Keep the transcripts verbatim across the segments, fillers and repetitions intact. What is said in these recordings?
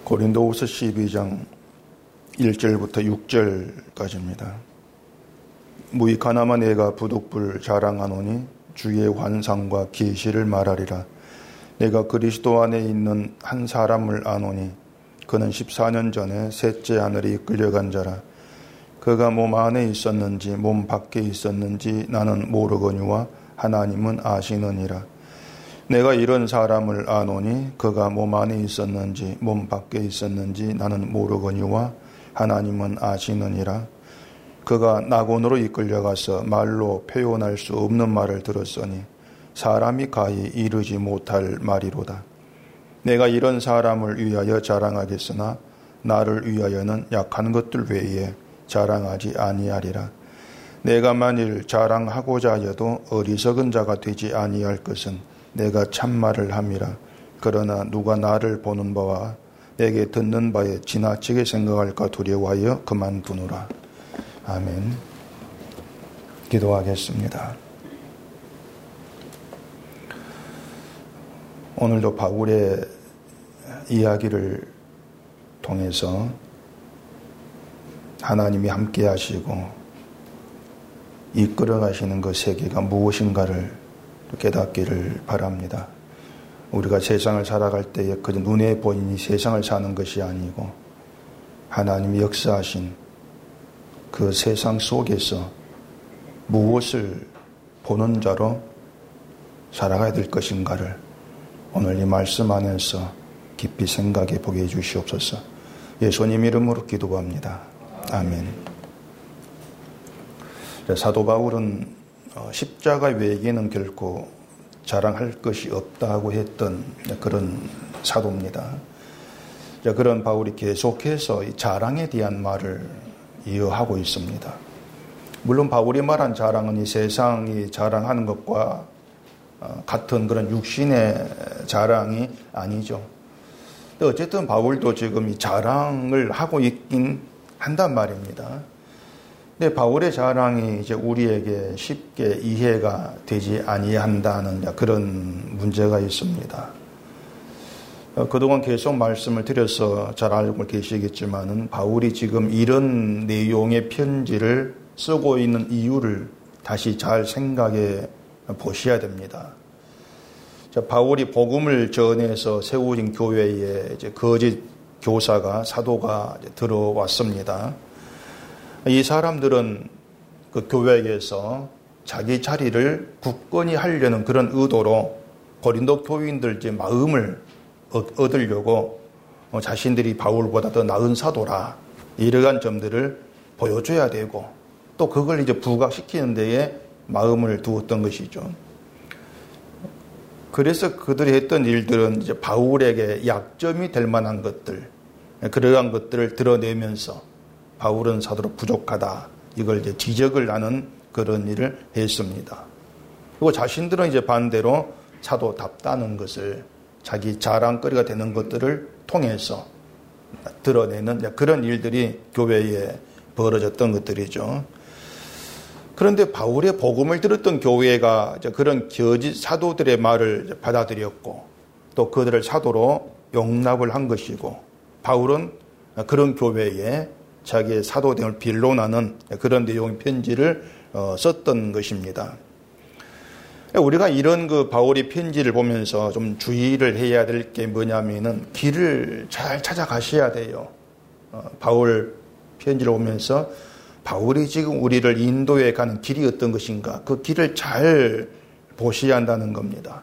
고린도후서 십이 장 일 절부터 육 절까지입니다. 무익하나마 내가 부득불 자랑하노니 주의 환상과 계시를 말하리라. 내가 그리스도 안에 있는 한 사람을 아노니 그는 십사 년 전에 셋째 하늘에 이끌려간 자라. 그가 몸 안에 있었는지 몸 밖에 있었는지 나는 모르거니와 하나님은 아시느니라. 내가 이런 사람을 아노니 그가 몸 안에 있었는지 몸 밖에 있었는지 나는 모르거니와 하나님은 아시느니라. 그가 낙원으로 이끌려가서 말로 표현할 수 없는 말을 들었으니 사람이 가히 이르지 못할 말이로다. 내가 이런 사람을 위하여 자랑하겠으나 나를 위하여는 약한 것들 외에 자랑하지 아니하리라. 내가 만일 자랑하고자 하여도 어리석은 자가 되지 아니할 것은 내가 참말을 함이라. 그러나 누가 나를 보는 바와 내게 듣는 바에 지나치게 생각할까 두려워하여 그만두노라. 아멘. 기도하겠습니다. 오늘도 바울의 이야기를 통해서 하나님이 함께 하시고 이끌어 가시는 그 세계가 무엇인가를 깨닫기를 바랍니다. 우리가 세상을 살아갈 때에 그저 눈에 보이니 세상을 사는 것이 아니고 하나님이 역사하신 그 세상 속에서 무엇을 보는 자로 살아가야 될 것인가를 오늘 이 말씀 안에서 깊이 생각해 보게 해 주시옵소서. 예수님 이름으로 기도합니다. 아멘. 사도 바울은 십자가 외에는 결코 자랑할 것이 없다고 했던 그런 사도입니다. 그런 바울이 계속해서 이 자랑에 대한 말을 이어하고 있습니다. 물론 바울이 말한 자랑은 이 세상이 자랑하는 것과 같은 그런 육신의 자랑이 아니죠. 어쨌든 바울도 지금 이 자랑을 하고 있긴 한단 말입니다. 근데 바울의 자랑이 이제 우리에게 쉽게 이해가 되지 아니한다는 그런 문제가 있습니다. 그동안 계속 말씀을 드려서 잘 알고 계시겠지만은 바울이 지금 이런 내용의 편지를 쓰고 있는 이유를 다시 잘 생각해 보셔야 됩니다. 바울이 복음을 전해서 세우신 교회에 이제 거짓 교사가 사도가 들어왔습니다. 이 사람들은 그 교회에서 자기 자리를 굳건히 하려는 그런 의도로 고린도 교인들 이제 마음을 얻으려고 자신들이 바울보다 더 나은 사도라 이러한 점들을 보여줘야 되고 또 그걸 이제 부각시키는 데에 마음을 두었던 것이죠. 그래서 그들이 했던 일들은 이제 바울에게 약점이 될 만한 것들, 그러한 것들을 드러내면서 바울은 사도로 부족하다. 이걸 이제 지적을 하는 그런 일을 했습니다. 그리고 자신들은 이제 반대로 사도답다는 것을 자기 자랑거리가 되는 것들을 통해서 드러내는 그런 일들이 교회에 벌어졌던 것들이죠. 그런데 바울의 복음을 들었던 교회가 그런 거짓 사도들의 말을 받아들였고 또 그들을 사도로 용납을 한 것이고 바울은 그런 교회에 자기의 사도됨을 빌론하는 그런 내용의 편지를 썼던 것입니다. 우리가 이런 그 바울의 편지를 보면서 좀 주의를 해야 될 게 뭐냐면은 길을 잘 찾아가셔야 돼요. 바울 편지를 보면서 바울이 지금 우리를 인도에 가는 길이 어떤 것인가 그 길을 잘 보셔야 한다는 겁니다.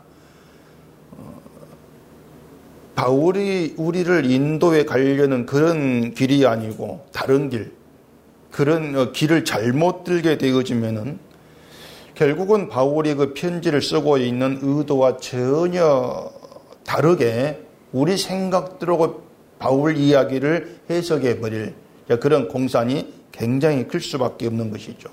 바울이 우리를 인도에 가려는 그런 길이 아니고 다른 길, 그런 길을 잘못 들게 되어지면은 결국은 바울이 그 편지를 쓰고 있는 의도와 전혀 다르게 우리 생각대로 바울 이야기를 해석해 버릴 그런 공산이 굉장히 클 수밖에 없는 것이죠.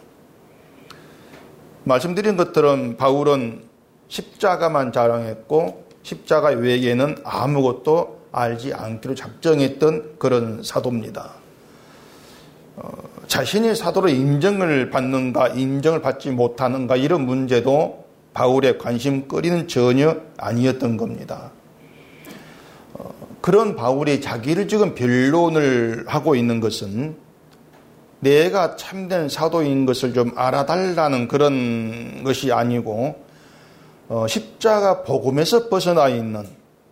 말씀드린 것처럼 바울은 십자가만 자랑했고 십자가 외에는 아무것도 알지 않기로 작정했던 그런 사도입니다. 어, 자신이 사도로 인정을 받는가 인정을 받지 못하는가 이런 문제도 바울의 관심거리는 전혀 아니었던 겁니다. 어, 그런 바울이 자기를 지금 변론을 하고 있는 것은 내가 참된 사도인 것을 좀 알아달라는 그런 것이 아니고 어, 십자가 복음에서 벗어나 있는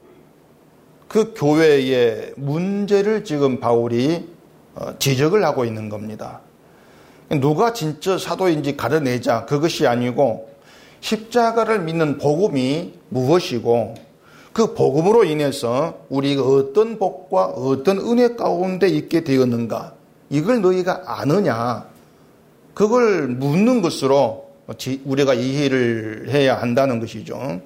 그 교회의 문제를 지금 바울이 어, 지적을 하고 있는 겁니다. 누가 진짜 사도인지 가려내자, 그것이 아니고 십자가를 믿는 복음이 무엇이고 그 복음으로 인해서 우리가 어떤 복과 어떤 은혜 가운데 있게 되었는가, 이걸 너희가 아느냐, 그걸 묻는 것으로 우리가 이해를 해야 한다는 것이죠.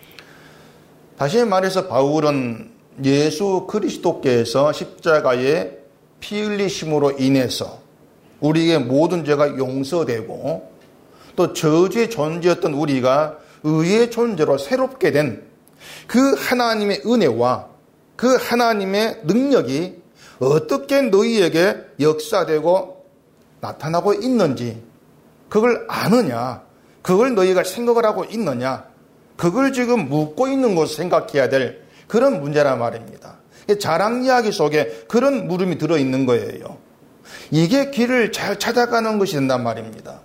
다시 말해서 바울은 예수 그리스도께서 십자가에 피 흘리심으로 인해서 우리의 모든 죄가 용서되고 또 저주의 존재였던 우리가 의의 존재로 새롭게 된 그 하나님의 은혜와 그 하나님의 능력이 어떻게 너희에게 역사되고 나타나고 있는지 그걸 아느냐, 그걸 너희가 생각을 하고 있느냐, 그걸 지금 묻고 있는 것을 생각해야 될 그런 문제란 말입니다. 자랑 이야기 속에 그런 물음이 들어있는 거예요. 이게 길을 잘 찾아가는 것이 된단 말입니다.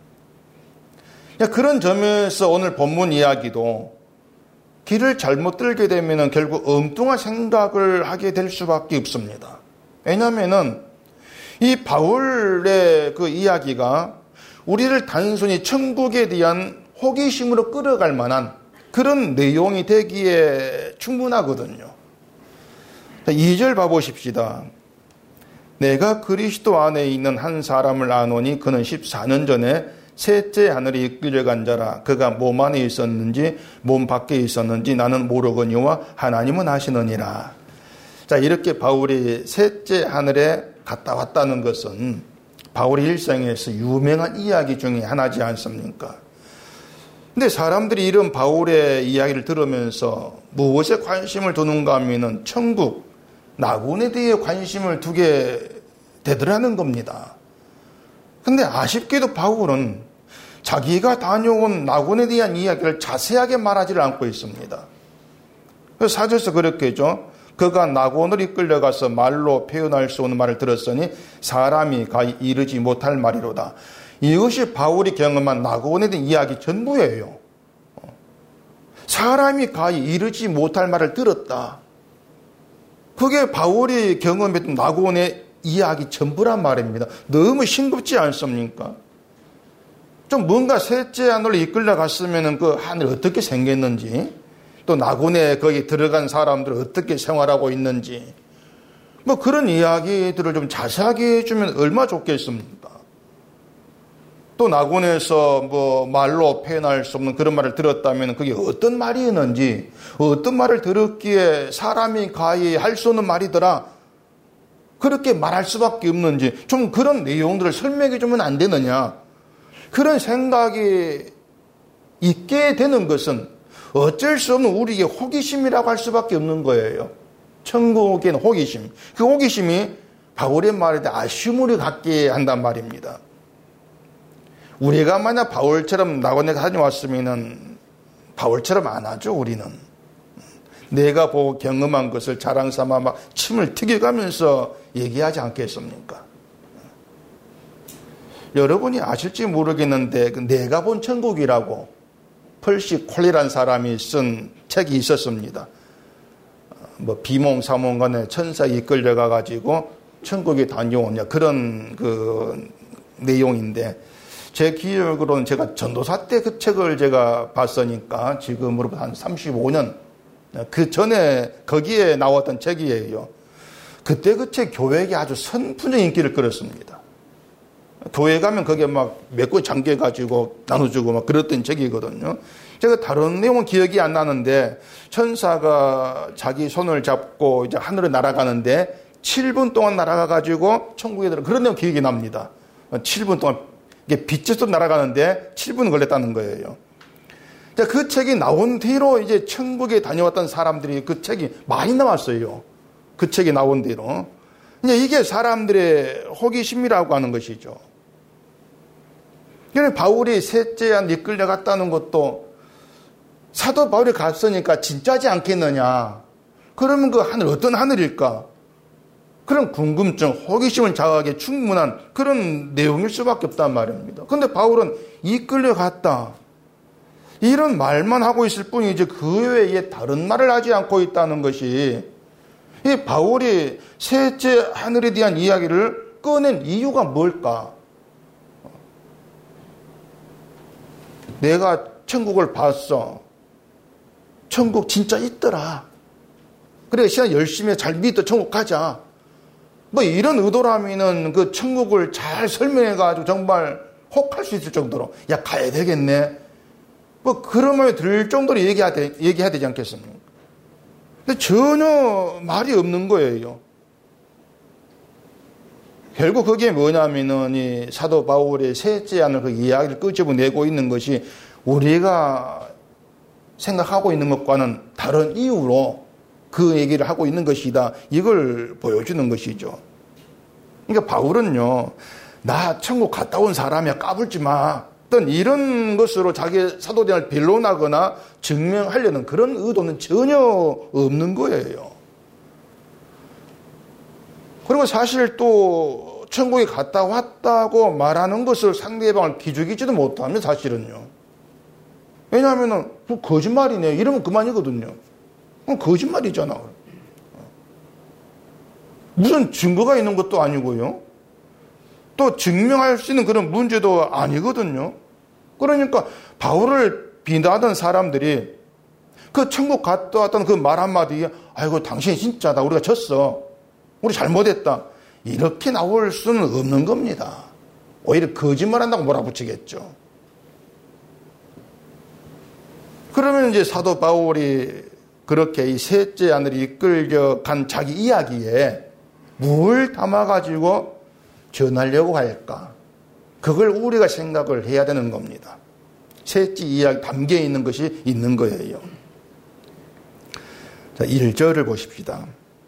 그런 점에서 오늘 본문 이야기도 길을 잘못 들게 되면 결국 엉뚱한 생각을 하게 될 수밖에 없습니다. 왜냐하면 이 바울의 그 이야기가 우리를 단순히 천국에 대한 호기심으로 끌어갈 만한 그런 내용이 되기에 충분하거든요. 이 절 봐보십시다. 내가 그리스도 안에 있는 한 사람을 아노니 그는 십사 년 전에 셋째 하늘에 이끌려간 자라. 그가 몸 안에 있었는지 몸 밖에 있었는지 나는 모르거니와 하나님은 아시느니라. 자, 이렇게 바울이 셋째 하늘에 갔다 왔다는 것은 바울의 일생에서 유명한 이야기 중에 하나지 않습니까? 근데 사람들이 이런 바울의 이야기를 들으면서 무엇에 관심을 두는가 하면은 천국, 낙원에 대해 관심을 두게 되더라는 겁니다. 근데 아쉽게도 바울은 자기가 다녀온 낙원에 대한 이야기를 자세하게 말하지를 않고 있습니다. 사 절에서 그렇게 했죠. 그가 낙원으로 이끌려가서 말로 표현할 수 없는 말을 들었으니 사람이 가히 이르지 못할 말이로다. 이것이 바울이 경험한 낙원에 대한 이야기 전부예요. 사람이 가히 이르지 못할 말을 들었다. 그게 바울이 경험했던 낙원의 이야기 전부란 말입니다. 너무 싱겁지 않습니까? 좀 뭔가 셋째 하늘로 이끌려 갔으면 그 하늘 어떻게 생겼는지, 또 낙원에 거기 들어간 사람들 어떻게 생활하고 있는지, 뭐 그런 이야기들을 좀 자세하게 해주면 얼마나 좋겠습니까? 또 낙원에서 뭐 말로 표현할 수 없는 그런 말을 들었다면 그게 어떤 말이었는지, 어떤 말을 들었기에 사람이 가히 할 수 없는 말이더라, 그렇게 말할 수밖에 없는지 좀 그런 내용들을 설명해 주면 안 되느냐, 그런 생각이 있게 되는 것은 어쩔 수 없는 우리의 호기심이라고 할 수밖에 없는 거예요. 천국에는 호기심, 그 호기심이 바울의 말에 대해 아쉬움을 갖게 한단 말입니다. 우리가 만약 바울처럼 낙원에 다녀왔으면 바울처럼 안 하죠. 우리는 내가 보고 경험한 것을 자랑 삼아 막 침을 튀겨가면서 얘기하지 않겠습니까? 여러분이 아실지 모르겠는데 내가 본 천국이라고 펄시 콜리라는 사람이 쓴 책이 있었습니다. 뭐 비몽사몽간에 천사에 이끌려가 가지고 천국에 다녀오냐 그런 그 내용인데, 제 기억으로는 제가 전도사 때 그 책을 제가 봤으니까 지금으로부터 한 삼십오 년 그 전에 거기에 나왔던 책이에요. 그때 그 책 교회에 아주 선풍적인 인기를 끌었습니다. 교회 가면 거기에 막 몇 권 잠겨가지고 나눠주고 막 그랬던 책이거든요. 제가 다른 내용은 기억이 안 나는데 천사가 자기 손을 잡고 이제 하늘에 날아가는데 칠 분 동안 날아가가지고 천국에 들어, 그런 내용 기억이 납니다. 칠 분 동안 이게 빛에서 날아가는데 칠 분 걸렸다는 거예요. 그 책이 나온 뒤로 이제 천국에 다녀왔던 사람들이 그 책이 많이 나왔어요. 그 책이 나온 뒤로. 이게 사람들의 호기심이라고 하는 것이죠. 그래서 바울이 셋째 한 이끌려 갔다는 것도 사도 바울이 갔으니까 진짜지 않겠느냐, 그러면 그 하늘 어떤 하늘일까? 그런 궁금증, 호기심을 자극하기에 충분한 그런 내용일 수밖에 없단 말입니다. 그런데 바울은 이끌려 갔다. 이런 말만 하고 있을 뿐이지 그 외에 다른 말을 하지 않고 있다는 것이 이 바울이 셋째 하늘에 대한 이야기를 꺼낸 이유가 뭘까? 내가 천국을 봤어. 천국 진짜 있더라. 그래, 시간 열심히 잘 믿어 천국 가자. 뭐 이런 의도라면은 그 천국을 잘 설명해가지고 정말 혹할 수 있을 정도로 야 가야 되겠네. 뭐 그런 마음이 들 정도로 얘기해야, 되, 얘기해야 되지 않겠습니까? 근데 전혀 말이 없는 거예요. 결국 그게 뭐냐면은 이 사도 바울의 셋째 하늘 그 이야기를 끄집어내고 있는 것이 우리가 생각하고 있는 것과는 다른 이유로 그 얘기를 하고 있는 것이다. 이걸 보여주는 것이죠. 그러니까 바울은요, 나 천국 갔다 온 사람이야 까불지 마. 어떤 이런 것으로 자기 사도행을 변론하거나 증명하려는 그런 의도는 전혀 없는 거예요. 그리고 사실 또 천국에 갔다 왔다고 말하는 것을 상대방을 기죽이지도 못하면 사실은요. 왜냐하면 거짓말이네. 이러면 그만이거든요. 거짓말이잖아. 무슨 증거가 있는 것도 아니고요. 또 증명할 수 있는 그런 문제도 아니거든요. 그러니까 바울을 비난하던 사람들이 그 천국 갔다 왔다는 그 말 한마디에 아이고 당신이 진짜다. 우리가 졌어. 우리 잘못했다. 이렇게 나올 수는 없는 겁니다. 오히려 거짓말한다고 몰아붙이겠죠. 그러면 이제 사도 바울이 그렇게 이 셋째 하늘이 이끌려 간 자기 이야기에 뭘 담아가지고 전하려고 할까? 그걸 우리가 생각을 해야 되는 겁니다. 셋째 이야기 담겨 있는 것이 있는 거예요. 자, 일 절을 보십시다.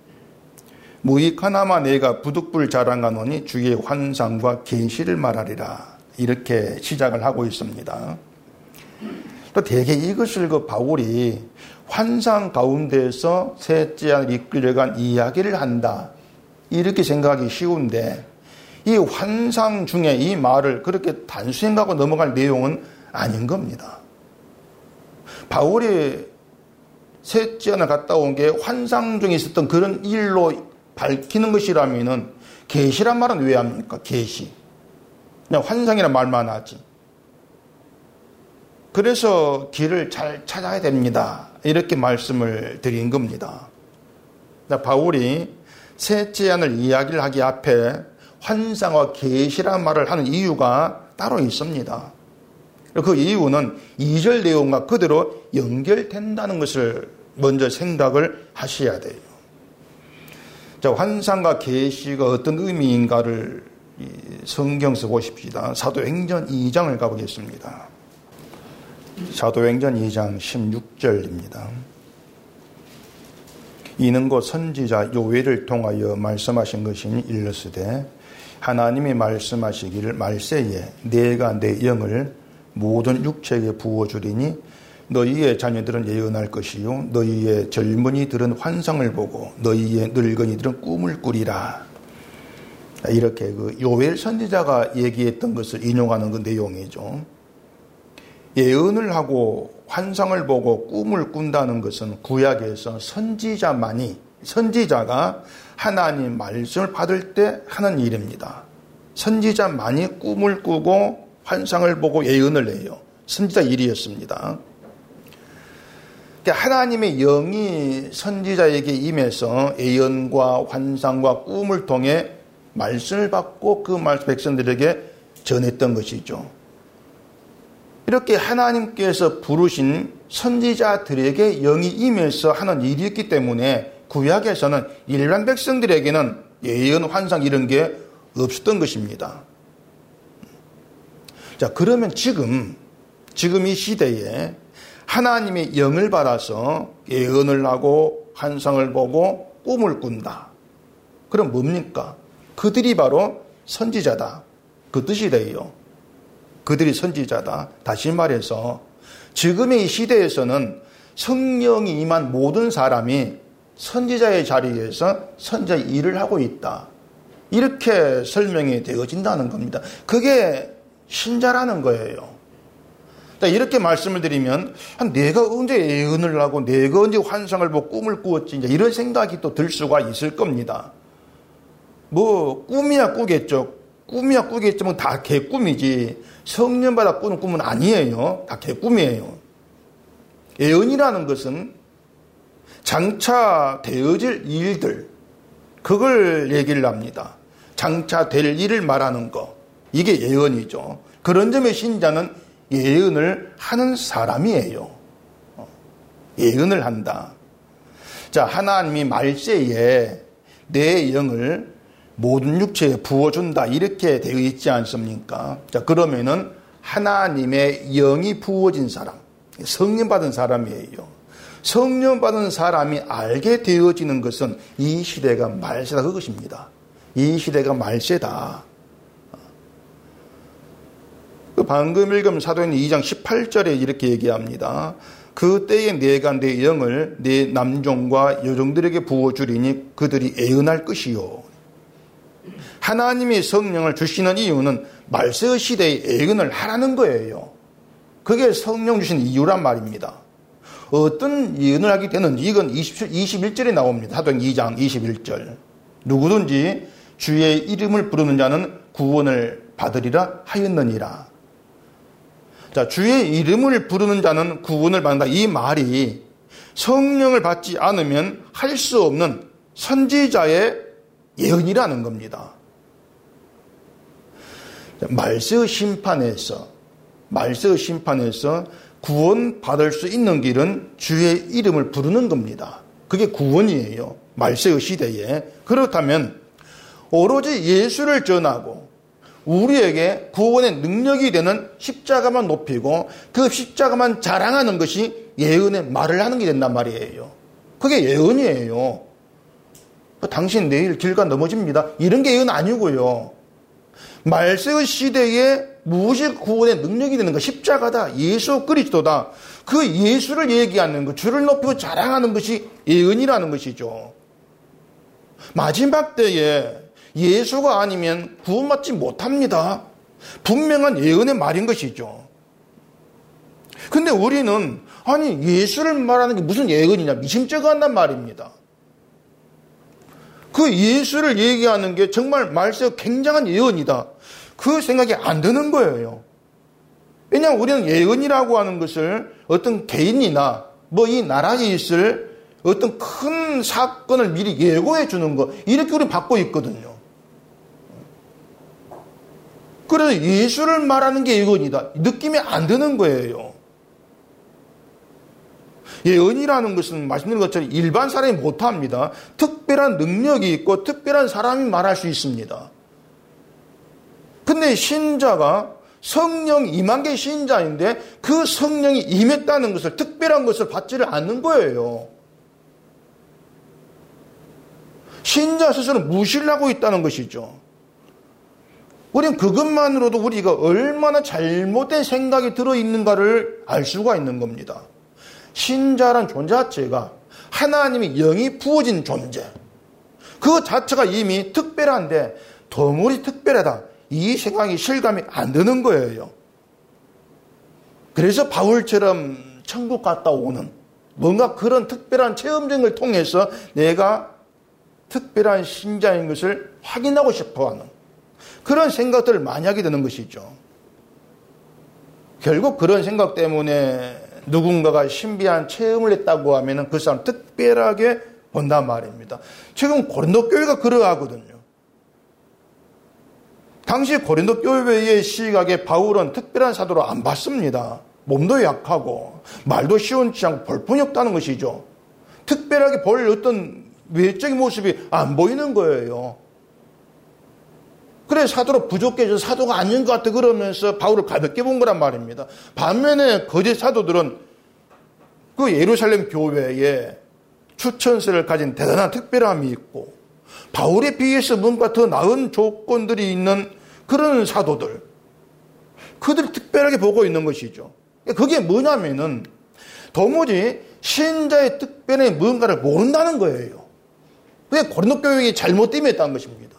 무익하나마 내가 부득불 자랑하노니 주의 환상과 계시를 말하리라. 이렇게 시작을 하고 있습니다. 또 대개 이것을 그 바울이 환상 가운데서 셋째 하늘 이끌려간 이야기를 한다. 이렇게 생각하기 쉬운데 이 환상 중에 이 말을 그렇게 단순히 생각하고 넘어갈 내용은 아닌 겁니다. 바울이 셋째 하늘 갔다 온 게 환상 중에 있었던 그런 일로 밝히는 것이라면은 계시란 말은 왜 합니까? 계시. 그냥 환상이란 말만 하지. 그래서 길을 잘 찾아야 됩니다. 이렇게 말씀을 드린 겁니다. 바울이 셋째 하늘 이야기를 하기 앞에 환상과 계시란 말을 하는 이유가 따로 있습니다. 그 이유는 이 절 내용과 그대로 연결된다는 것을 먼저 생각을 하셔야 돼요. 자, 환상과 계시가 어떤 의미인가를 성경에서 보십시다. 사도행전 이 장을 가보겠습니다. 사도행전 이 장 십육 절입니다. 이는 곧 선지자 요엘을 통하여 말씀하신 것이니 일렀으되 하나님이 말씀하시기를 말세에 내가 내 영을 모든 육체에 부어주리니 너희의 자녀들은 예언할 것이요 너희의 젊은이들은 환상을 보고 너희의 늙은이들은 꿈을 꾸리라. 이렇게 그 요엘 선지자가 얘기했던 것을 인용하는 그 내용이죠. 예언을 하고 환상을 보고 꿈을 꾼다는 것은 구약에서 선지자만이 선지자가 하나님 말씀을 받을 때 하는 일입니다. 선지자만이 꿈을 꾸고 환상을 보고 예언을 해요. 선지자 일이었습니다. 하나님의 영이 선지자에게 임해서 예언과 환상과 꿈을 통해 말씀을 받고 그 말씀 백성들에게 전했던 것이죠. 이렇게 하나님께서 부르신 선지자들에게 영이 임해서 하는 일이었기 때문에 구약에서는 일반 백성들에게는 예언, 환상 이런 게 없었던 것입니다. 자, 그러면 지금, 지금 이 시대에 하나님의 영을 받아서 예언을 하고 환상을 보고 꿈을 꾼다. 그럼 뭡니까? 그들이 바로 선지자다. 그 뜻이 돼요. 그들이 선지자다. 다시 말해서 지금의 이 시대에서는 성령이 임한 모든 사람이 선지자의 자리에서 선지자 일을 하고 있다. 이렇게 설명이 되어진다는 겁니다. 그게 신자라는 거예요. 이렇게 말씀을 드리면 내가 언제 예언을 하고 내가 언제 환상을 보고 꿈을 꾸었지 이런 생각이 또 들 수가 있을 겁니다. 뭐 꿈이야 꾸겠죠. 꿈이야 꾸겠지만 다 개꿈이지 성령받아 꾸는 꿈은 아니에요. 다 개꿈이에요. 예언이라는 것은 장차 되어질 일들 그걸 얘기를 합니다. 장차 될 일을 말하는 거 이게 예언이죠. 그런 점에 신자는 예언을 하는 사람이에요. 예언을 한다. 자, 하나님이 말세에 내 영을 모든 육체에 부어준다. 이렇게 되어 있지 않습니까? 자, 그러면은 하나님의 영이 부어진 사람, 성령 받은 사람이에요. 성령 받은 사람이 알게 되어지는 것은 이 시대가 말세다. 그것입니다. 이 시대가 말세다. 방금 읽은 사도행전 이 장 십팔 절에 이렇게 얘기합니다. 그때에 내가 내 영을 내 남종과 여종들에게 부어주리니 그들이 애언할 것이요. 하나님이 성령을 주시는 이유는 말세 시대에 애언을 하라는 거예요. 그게 성령 주신 이유란 말입니다. 어떤 예언을 하게 되는지 이건 이십일 절에 나옵니다. 사도행전 이 장 이십일 절. 누구든지 주의 이름을 부르는 자는 구원을 받으리라 하였느니라. 자, 주의 이름을 부르는 자는 구원을 받는다. 이 말이 성령을 받지 않으면 할 수 없는 선지자의 예언이라는 겁니다. 말세의 심판에서 말세의 심판에서 구원받을 수 있는 길은 주의 이름을 부르는 겁니다. 그게 구원이에요. 말세의 시대에. 그렇다면 오로지 예수를 전하고 우리에게 구원의 능력이 되는 십자가만 높이고 그 십자가만 자랑하는 것이 예언의 말을 하는 게 된단 말이에요. 그게 예언이에요. 당신 내일 길가 넘어집니다. 이런 게 예언 아니고요. 말세의 시대에 무엇이 구원의 능력이 되는 거 십자가다. 예수 그리스도다. 그 예수를 얘기하는 것, 주를 높이고 자랑하는 것이 예언이라는 것이죠. 마지막 때에 예수가 아니면 구원받지 못합니다. 분명한 예언의 말인 것이죠. 근데 우리는 아니 예수를 말하는 게 무슨 예언이냐 미심쩍어 한단 말입니다. 그 예수를 얘기하는 게 정말 말세가 굉장한 예언이다. 그 생각이 안 드는 거예요. 왜냐하면 우리는 예언이라고 하는 것을 어떤 개인이나 뭐 이 나라에 있을 어떤 큰 사건을 미리 예고해 주는 거 이렇게 우리 받고 있거든요. 그래서 예수를 말하는 게 예언이다. 느낌이 안 드는 거예요. 예언이라는 것은 말씀드린 것처럼 일반 사람이 못합니다. 특별한 능력이 있고 특별한 사람이 말할 수 있습니다. 근데 신자가 성령 임한 게 신자인데 그 성령이 임했다는 것을 특별한 것을 받지를 않는 거예요. 신자 스스로는 무시를 하고 있다는 것이죠. 우리는 그것만으로도 우리가 얼마나 잘못된 생각이 들어있는가를 알 수가 있는 겁니다. 신자란 존재 자체가 하나님의 영이 부어진 존재. 그 자체가 이미 특별한데 더물이 특별하다. 이 생각이 실감이 안 드는 거예요. 그래서 바울처럼 천국 갔다 오는 뭔가 그런 특별한 체험적을 통해서 내가 특별한 신자인 것을 확인하고 싶어하는 그런 생각들을 많이 하게 되는 것이죠. 결국 그런 생각 때문에 누군가가 신비한 체험을 했다고 하면 그 사람 특별하게 본단 말입니다. 지금 고린도 교회가 그러하거든요. 당시 고린도 교회의 시각에 바울은 특별한 사도로 안 봤습니다. 몸도 약하고 말도 시원치 않고 볼품이 없다는 것이죠. 특별하게 볼 어떤 외적인 모습이 안 보이는 거예요. 그래 사도로 부족해져서 사도가 아닌 것 같아 그러면서 바울을 가볍게 본 거란 말입니다. 반면에 거짓 사도들은 그 예루살렘 교회에 추천서를 가진 대단한 특별함이 있고 바울에 비해서 뭔가 더 나은 조건들이 있는 그런 사도들 그들이 특별하게 보고 있는 것이죠. 그게 뭐냐면은 도무지 신자의 특별한 뭔가를 모른다는 거예요. 그게 고린도 교육이 잘못됨에 있다는 것입니다.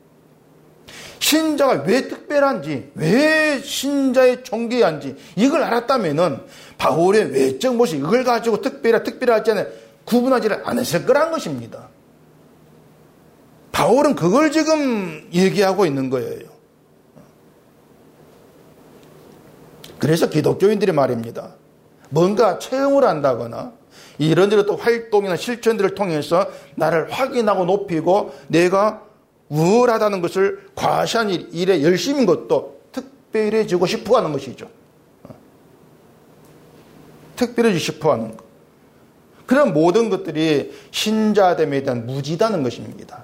신자가 왜 특별한지, 왜 신자의 존귀한지 이걸 알았다면은 바울의 외적 모습 이걸 가지고 특별하 특별하지 않아 구분하지를 않았을 거란 것입니다. 바울은 그걸 지금 얘기하고 있는 거예요. 그래서 기독교인들이 말입니다. 뭔가 체험을 한다거나 이런저런 또 활동이나 실천들을 통해서 나를 확인하고 높이고 내가 우월하다는 것을 과시한 일, 일에 열심인 것도 특별해지고 싶어 하는 것이죠. 특별해지고 싶어 하는 것. 그런 모든 것들이 신자됨에 대한 무지다는 것입니다.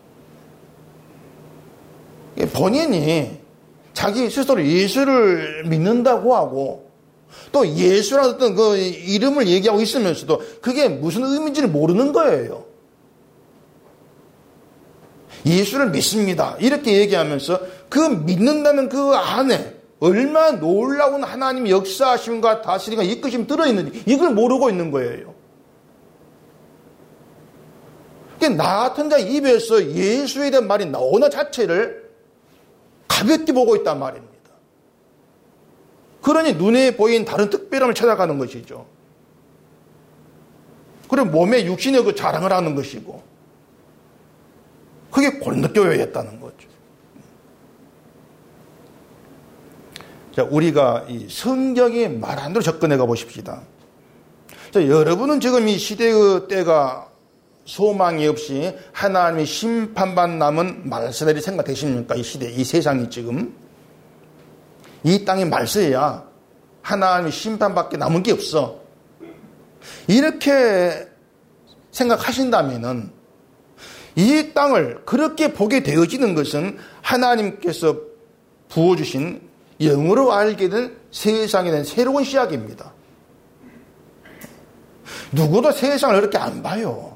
본인이 자기 스스로 예수를 믿는다고 하고 또 예수라는 어떤 그 이름을 얘기하고 있으면서도 그게 무슨 의미인지를 모르는 거예요. 예수를 믿습니다. 이렇게 얘기하면서 그 믿는다는 그 안에 얼마나 놀라운 하나님의 역사하심과 다스림과 이끄심이 들어있는지 이걸 모르고 있는 거예요. 나 같은 자 입에서 예수에 대한 말이 나오는 자체를 가볍게 보고 있단 말입니다. 그러니 눈에 보인 다른 특별함을 찾아가는 것이죠. 그리고 몸에 육신의 그 자랑을 하는 것이고 그게 고린도 교회였다는 거죠. 자, 우리가 이 성경이 말한 대로 접근해 가 보십시다. 자, 여러분은 지금 이 시대의 때가 소망이 없이 하나님의 심판만 남은 말세들이 생각되십니까? 이 시대, 이 세상이 지금 이 땅이 말세야 하나님의 심판밖에 남은 게 없어. 이렇게 생각하신다면은 이 땅을 그렇게 보게 되어지는 것은 하나님께서 부어주신 영으로 알게 된 세상에 대한 새로운 시작입니다. 누구도 세상을 그렇게 안 봐요.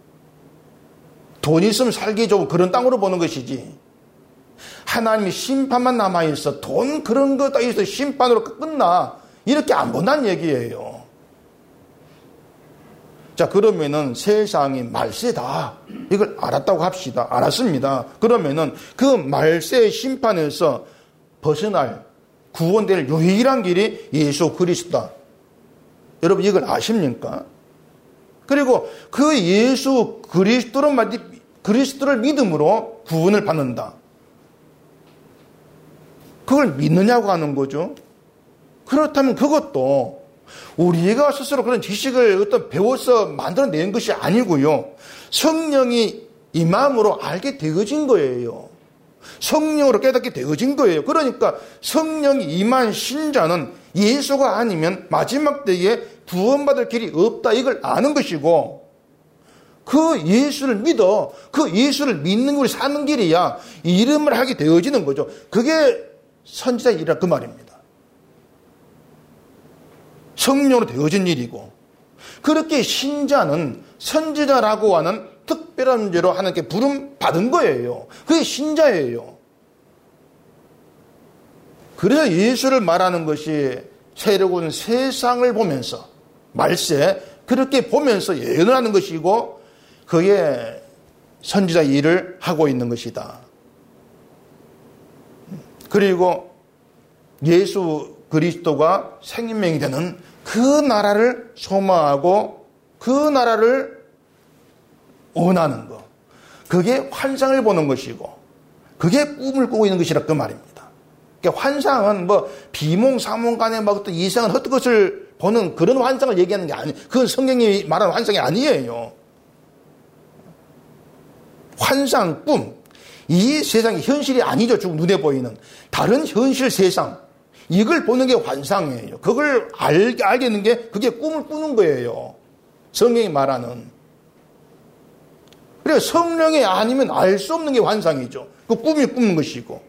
돈 있으면 살기 좋은 그런 땅으로 보는 것이지 하나님이 심판만 남아있어 돈 그런 거 다 있어 심판으로 끝나 이렇게 안 본다는 얘기예요. 자, 그러면은 세상이 말세다 이걸 알았다고 합시다. 알았습니다. 그러면은 그 말세의 심판에서 벗어날 구원될 유일한 길이 예수 그리스도다. 여러분 이걸 아십니까? 그리고 그 예수 그리스도를 그리스도를 믿음으로 구원을 받는다. 그걸 믿느냐고 하는 거죠. 그렇다면 그것도 우리가 스스로 그런 지식을 어떤 배워서 만들어낸 것이 아니고요. 성령이 이 마음으로 알게 되어진 거예요. 성령으로 깨닫게 되어진 거예요. 그러니까 성령이 임한 신자는 예수가 아니면 마지막 때에 구원받을 길이 없다 이걸 아는 것이고 그 예수를 믿어 그 예수를 믿는 우리 사는 길이야 이름을 하게 되어지는 거죠. 그게 선지자의 일이라 그 말입니다. 성령으로 되어진 일이고 그렇게 신자는 선지자라고 하는 특별한 죄로 하나님께 부름 받은 거예요. 그게 신자예요. 그래서 예수를 말하는 것이 새로운 세상을 보면서 말세 그렇게 보면서 예언하는 것이고 그게 선지자 일을 하고 있는 것이다. 그리고 예수 그리스도가 생명이 되는 그 나라를 소망하고 그 나라를 원하는 것. 그게 환상을 보는 것이고 그게 꿈을 꾸고 있는 것이라 그 말입니다. 그러니까 환상은 뭐 비몽사몽 간에 막 어떤 이상한 헛된 것을 보는 그런 환상을 얘기하는 게 아니에요. 그건 성경이 말하는 환상이 아니에요. 환상, 꿈. 이 세상이 현실이 아니죠. 쭉 눈에 보이는. 다른 현실 세상. 이걸 보는 게 환상이에요. 그걸 알, 알겠는 게 그게 꿈을 꾸는 거예요. 성경이 말하는. 그래서 성령이 아니면 알 수 없는 게 환상이죠. 그 꿈이 꾸는 것이고.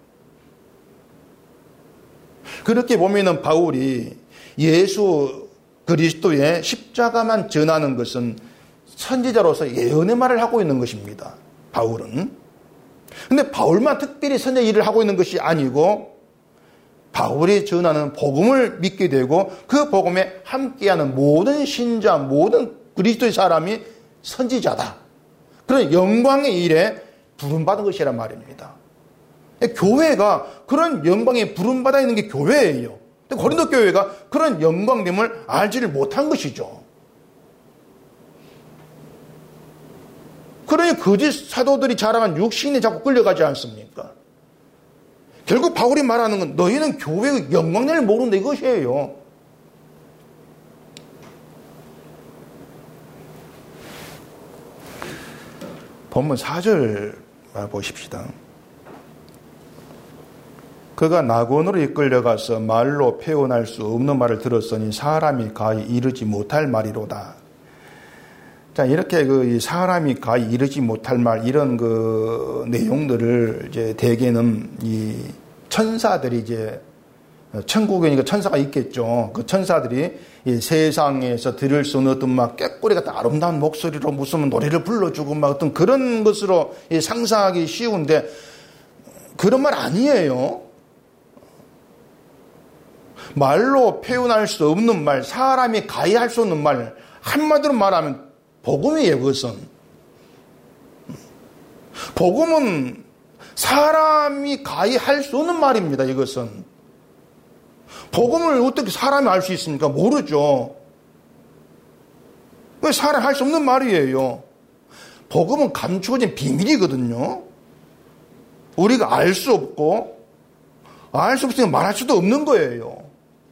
그렇게 보면은 바울이 예수 그리스도의 십자가만 전하는 것은 선지자로서 예언의 말을 하고 있는 것입니다. 바울은. 근데 바울만 특별히 선지자 일을 하고 있는 것이 아니고 바울이 전하는 복음을 믿게 되고 그 복음에 함께하는 모든 신자, 모든 그리스도의 사람이 선지자다. 그런 영광의 일에 부름받은 것이란 말입니다. 교회가 그런 영광에 부름받아 있는 게 교회예요. 근데 고린도 교회가 그런 영광됨을 알지를 못한 것이죠. 그러니 거짓 사도들이 자랑한 육신에 자꾸 끌려가지 않습니까? 결국 바울이 말하는 건 너희는 교회의 영광을 모른다 이것이에요. 본문 사 절 보십시다. 그가 낙원으로 이끌려가서 말로 표현할 수 없는 말을 들었으니 사람이 가히 이르지 못할 말이로다. 자, 이렇게 그 사람이 가히 이르지 못할 말 이런 그 내용들을 이제 대개는 이 천사들이 이제 천국이니까 천사가 있겠죠. 그 천사들이 이 세상에서 들을 수 없는 어떤 막 꾀꼬리 같은 아름다운 목소리로 무슨 노래를 불러주고 막 어떤 그런 것으로 상상하기 쉬운데 그런 말 아니에요. 말로 표현할 수 없는 말, 사람이 가히 할 수 없는 말, 한마디로 말하면 복음이에요, 그것은. 복음은 사람이 가히 할 수 없는 말입니다, 이것은. 복음을 어떻게 사람이 알 수 있습니까? 모르죠. 왜 사람이 할 수 없는 말이에요? 복음은 감추어진 비밀이거든요. 우리가 알 수 없고, 알 수 없으니까 말할 수도 없는 거예요.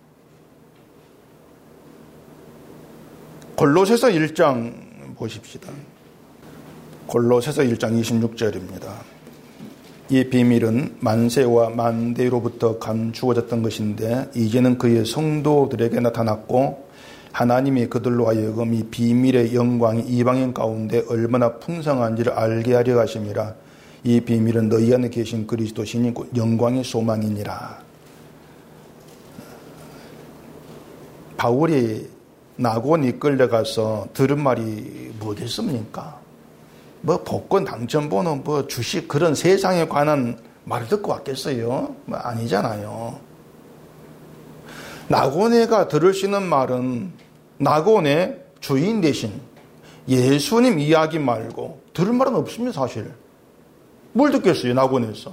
골로새서 일 장 보십시다. 골로새서 일 장 이십육 절입니다. 이 비밀은 만세와 만대로부터 감추어졌던 것인데 이제는 그의 성도들에게 나타났고 하나님이 그들로 하여금 이 비밀의 영광이 이방인 가운데 얼마나 풍성한지를 알게 하려 하심이라. 이 비밀은 너희 안에 계신 그리스도시니 영광의 소망이니라. 바울이 낙원 이끌려가서 들은 말이 뭐겠습니까? 뭐 복권 당첨번호, 뭐 주식 그런 세상에 관한 말을 듣고 왔겠어요? 뭐 아니잖아요. 낙원에가 들을 수 있는 말은 낙원의 주인 대신 예수님 이야기 말고 들을 말은 없습니다, 사실. 뭘 듣겠어요, 낙원에서?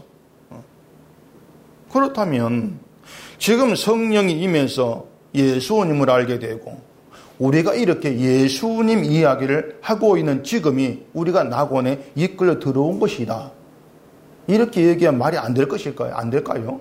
그렇다면 지금 성령이 임해서 예수님을 알게 되고 우리가 이렇게 예수님 이야기를 하고 있는 지금이 우리가 낙원에 이끌려 들어온 것이다. 이렇게 얘기하면 말이 안 될 것일까요? 안 될까요?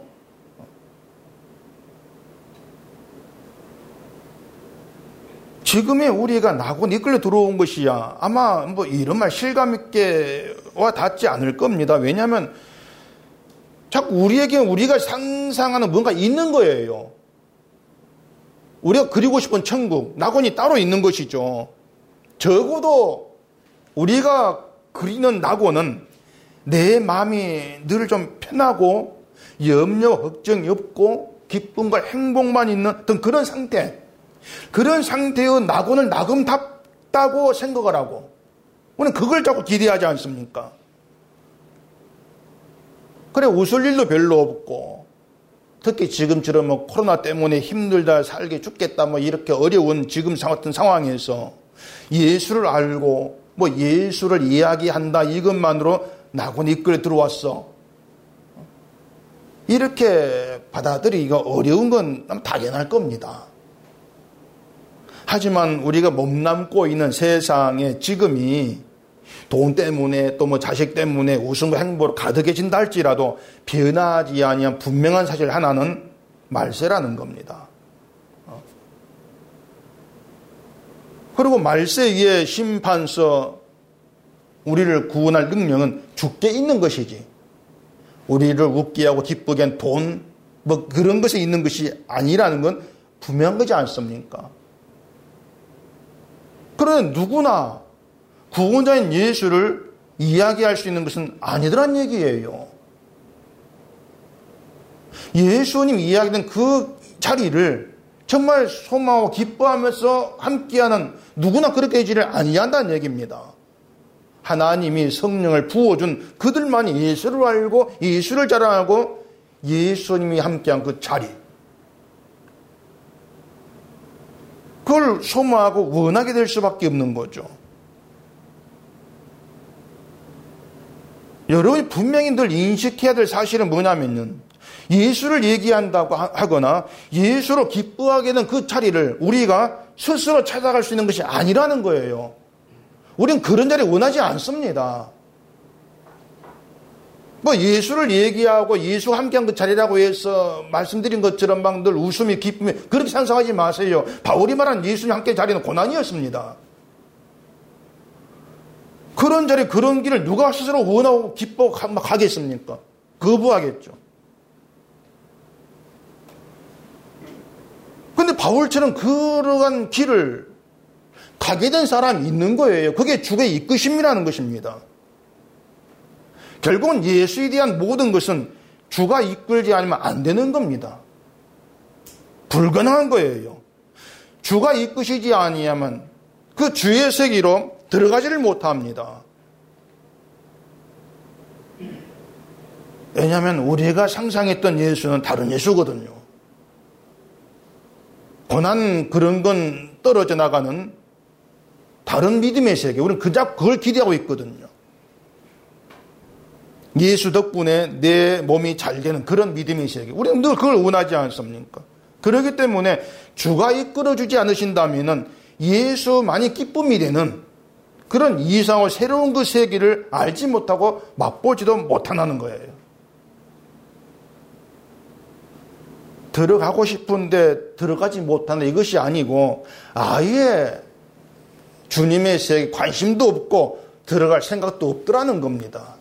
지금의 우리가 낙원에 이끌려 들어온 것이야. 아마 뭐 이런 말 실감 있게 와 닿지 않을 겁니다. 왜냐하면 자꾸 우리에게 우리가 상상하는 뭔가 있는 거예요. 우리가 그리고 싶은 천국, 낙원이 따로 있는 것이죠. 적어도 우리가 그리는 낙원은 내 마음이 늘 좀 편하고 염려, 걱정이 없고 기쁨과 행복만 있는 어떤 그런 상태. 그런 상태의 낙원을 낙음답다고 생각을 하고 우리는 그걸 자꾸 기대하지 않습니까? 그래 웃을 일도 별로 없고 특히 지금처럼 뭐 코로나 때문에 힘들다 살기 죽겠다 뭐 이렇게 어려운 지금 같은 상황에서 예수를 알고 뭐 예수를 이야기한다 이것만으로 낙원에 이끌어 들어왔어. 이렇게 받아들이기가 어려운 건 당연할 겁니다. 하지만 우리가 몸담고 있는 세상의 지금이 돈 때문에 또 뭐 자식 때문에 웃음과 행복으로 가득해진다 할지라도 변하지 아니한 분명한 사실 하나는 말세라는 겁니다. 그리고 말세 위에 심판서 우리를 구원할 능력은 주께 있는 것이지 우리를 웃게 하고 기쁘게 한 돈 뭐 그런 것에 있는 것이 아니라는 건 분명한 거지 않습니까? 그러나 누구나 구원자인 예수를 이야기할 수 있는 것은 아니더란 얘기예요. 예수님 이야기된 그 자리를 정말 소망하고 기뻐하면서 함께하는 누구나 그렇게 되지를 아니한다는 얘기입니다. 하나님이 성령을 부어준 그들만이 예수를 알고 예수를 자랑하고 예수님이 함께한 그 자리, 그걸 소모하고 원하게 될 수밖에 없는 거죠. 여러분이 분명히 늘 인식해야 될 사실은 뭐냐면요, 예수를 얘기한다고 하거나 예수로 기뻐하게 된 그 자리를 우리가 스스로 찾아갈 수 있는 것이 아니라는 거예요. 우린 그런 자리 원하지 않습니다. 뭐 예수를 얘기하고 예수와 함께한 그 자리라고 해서 말씀드린 것처럼 막 늘 웃음이 기쁨이 그렇게 상상하지 마세요. 바울이 말한 예수님 함께 자리는 고난이었습니다. 그런 자리, 그런 길을 누가 스스로 원하고 기뻐 가겠습니까? 거부하겠죠. 근데 바울처럼 그러한 길을 가게 된 사람이 있는 거예요. 그게 주의 이끄심이라는 것입니다. 결국은 예수에 대한 모든 것은 주가 이끌지 않으면 안 되는 겁니다. 불가능한 거예요. 주가 이끄시지 아니하면 그 주의 세계로 들어가지를 못합니다. 왜냐하면 우리가 상상했던 예수는 다른 예수거든요. 고난 그런 건 떨어져 나가는 다른 믿음의 세계. 우리는 그저 그걸 기대하고 있거든요. 예수 덕분에 내 몸이 잘 되는 그런 믿음의 세계. 우리는 늘 그걸 원하지 않습니까? 그렇기 때문에 주가 이끌어주지 않으신다면 예수만이 기쁨이 되는 그런 이상하고 새로운 그 세계를 알지 못하고 맛보지도 못한다는 거예요. 들어가고 싶은데 들어가지 못하는 이것이 아니고 아예 주님의 세계에 관심도 없고 들어갈 생각도 없더라는 겁니다.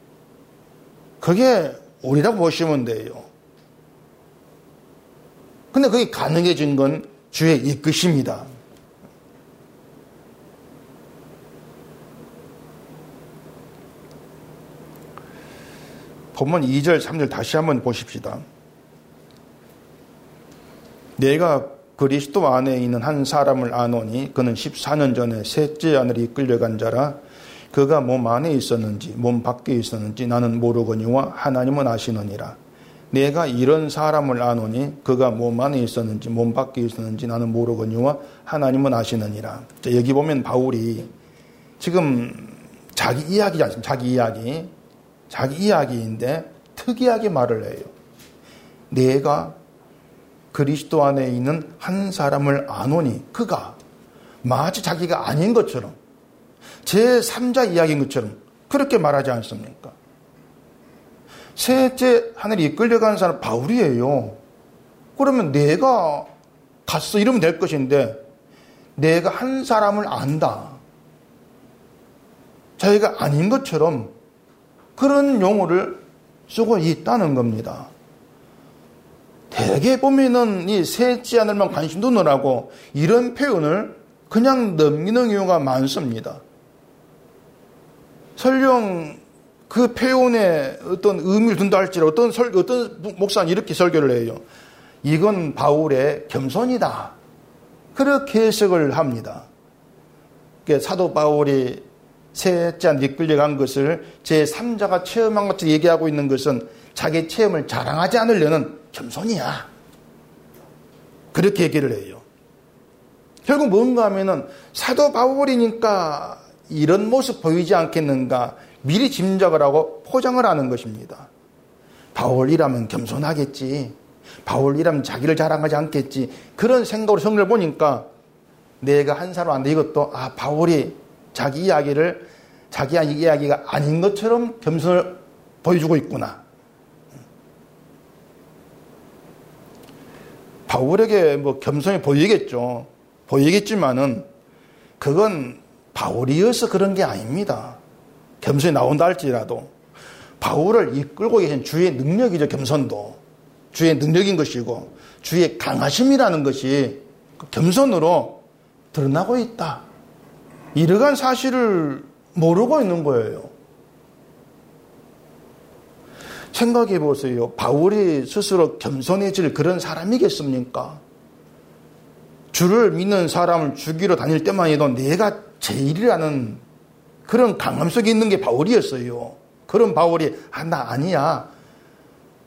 그게 우리라고 보시면 돼요. 근데 그게 가능해진 건 주의 이끄심이다. 본문 이 절, 삼 절 다시 한번 보십시다. 내가 그리스도 안에 있는 한 사람을 아노니 그는 십사 년 전에 셋째 아내를 이끌려간 자라. 그가 몸 안에 있었는지 몸 밖에 있었는지 나는 모르거니와 하나님은 아시느니라. 내가 이런 사람을 아노니 그가 몸 안에 있었는지 몸 밖에 있었는지 나는 모르거니와 하나님은 아시느니라. 자, 여기 보면 바울이 지금 자기 이야기지 않습니까? 자기 이야기. 자기 이야기인데 특이하게 말을 해요. 내가 그리스도 안에 있는 한 사람을 아노니 그가 마치 자기가 아닌 것처럼 제삼자 이야기인 것처럼 그렇게 말하지 않습니까? 셋째 하늘이 이끌려가는 사람 바울이에요. 그러면 내가 갔어 이러면 될 것인데 내가 한 사람을 안다. 자기가 아닌 것처럼 그런 용어를 쓰고 있다는 겁니다. 대개 보면은 이 셋째 하늘만 관심 두느라고 이런 표현을 그냥 넘기는 경우가 많습니다. 설령 그 표현에 어떤 의미를 둔다 할지라도 어떤, 설, 어떤 목사는 이렇게 설교를 해요. 이건 바울의 겸손이다. 그렇게 해석을 합니다. 사도 바울이 셋째 안 이끌려간 것을 제삼자가 체험한 것처럼 얘기하고 있는 것은 자기 체험을 자랑하지 않으려는 겸손이야. 그렇게 얘기를 해요. 결국 뭔가 하면은 사도 바울이니까 이런 모습 보이지 않겠는가 미리 짐작을 하고 포장을 하는 것입니다. 바울이라면 겸손하겠지. 바울이라면 자기를 자랑하지 않겠지. 그런 생각으로 성경을 보니까 내가 한 사람 안 돼. 이것도 아 바울이 자기 이야기를 자기 이야기가 아닌 것처럼 겸손을 보여주고 있구나. 바울에게 뭐 겸손이 보이겠죠. 보이겠지만은 그건 바울이어서 그런 게 아닙니다. 겸손이 나온다 할지라도 바울을 이끌고 계신 주의 능력이죠. 겸손도 주의 능력인 것이고 주의 강하심이라는 것이 겸손으로 드러나고 있다. 이러한 사실을 모르고 있는 거예요. 생각해 보세요. 바울이 스스로 겸손해질 그런 사람이겠습니까? 주를 믿는 사람을 죽이러 다닐 때만 해도 내가 제일이라는 그런 강함 속에 있는 게 바울이었어요. 그런 바울이 아, 나 아니야.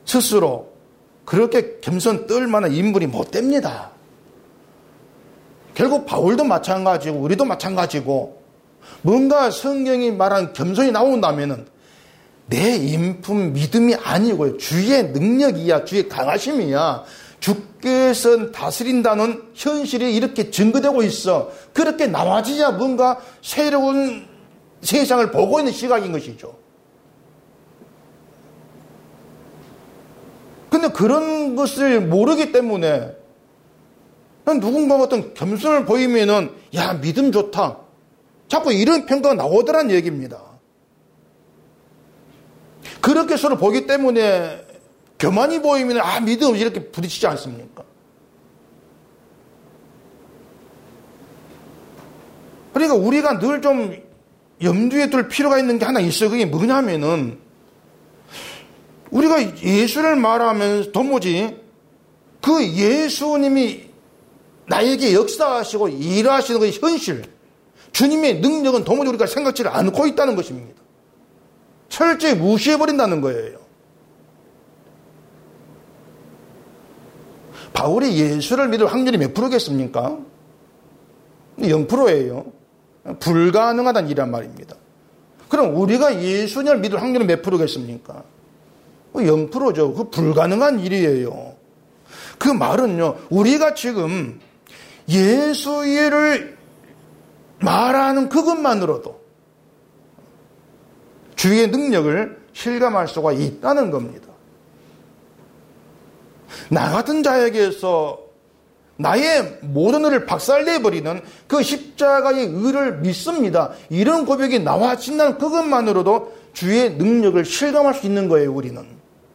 스스로 그렇게 겸손 떨 만한 인물이 못 됩니다. 결국 바울도 마찬가지고 우리도 마찬가지고 뭔가 성경이 말한 겸손이 나온다면은 내 인품 믿음이 아니고요. 주의 능력이야, 주의 강하심이야. 주께서 다스린다는 현실이 이렇게 증거되고 있어. 그렇게 나와지야 뭔가 새로운 세상을 보고 있는 시각인 것이죠. 근데 그런 것을 모르기 때문에 누군가가 어떤 겸손을 보이면은 야, 믿음 좋다. 자꾸 이런 평가가 나오더란 얘기입니다. 그렇게 서로 보기 때문에 교만이 보이면 아, 믿음 없이 이렇게 부딪히지 않습니까? 그러니까 우리가 늘 좀 염두에 둘 필요가 있는 게 하나 있어요. 그게 뭐냐면은 우리가 예수를 말하면서 도무지 그 예수님이 나에게 역사하시고 일하시는 그 현실, 주님의 능력은 도무지 우리가 생각지를 않고 있다는 것입니다. 철저히 무시해버린다는 거예요. 바울이 예수를 믿을 확률이 몇 프로겠습니까? 영 퍼센트예요. 불가능하다는 일이란 말입니다. 그럼 우리가 예수님을 믿을 확률은 몇 프로겠습니까? 영 퍼센트죠. 그 불가능한 일이에요. 그 말은요, 우리가 지금 예수를 말하는 그것만으로도 주의 능력을 실감할 수가 있다는 겁니다. 나 같은 자에게서 나의 모든 의를 박살내버리는 그 십자가의 의를 믿습니다. 이런 고백이 나와진다는 그것만으로도 주의 능력을 실감할 수 있는 거예요, 우리는.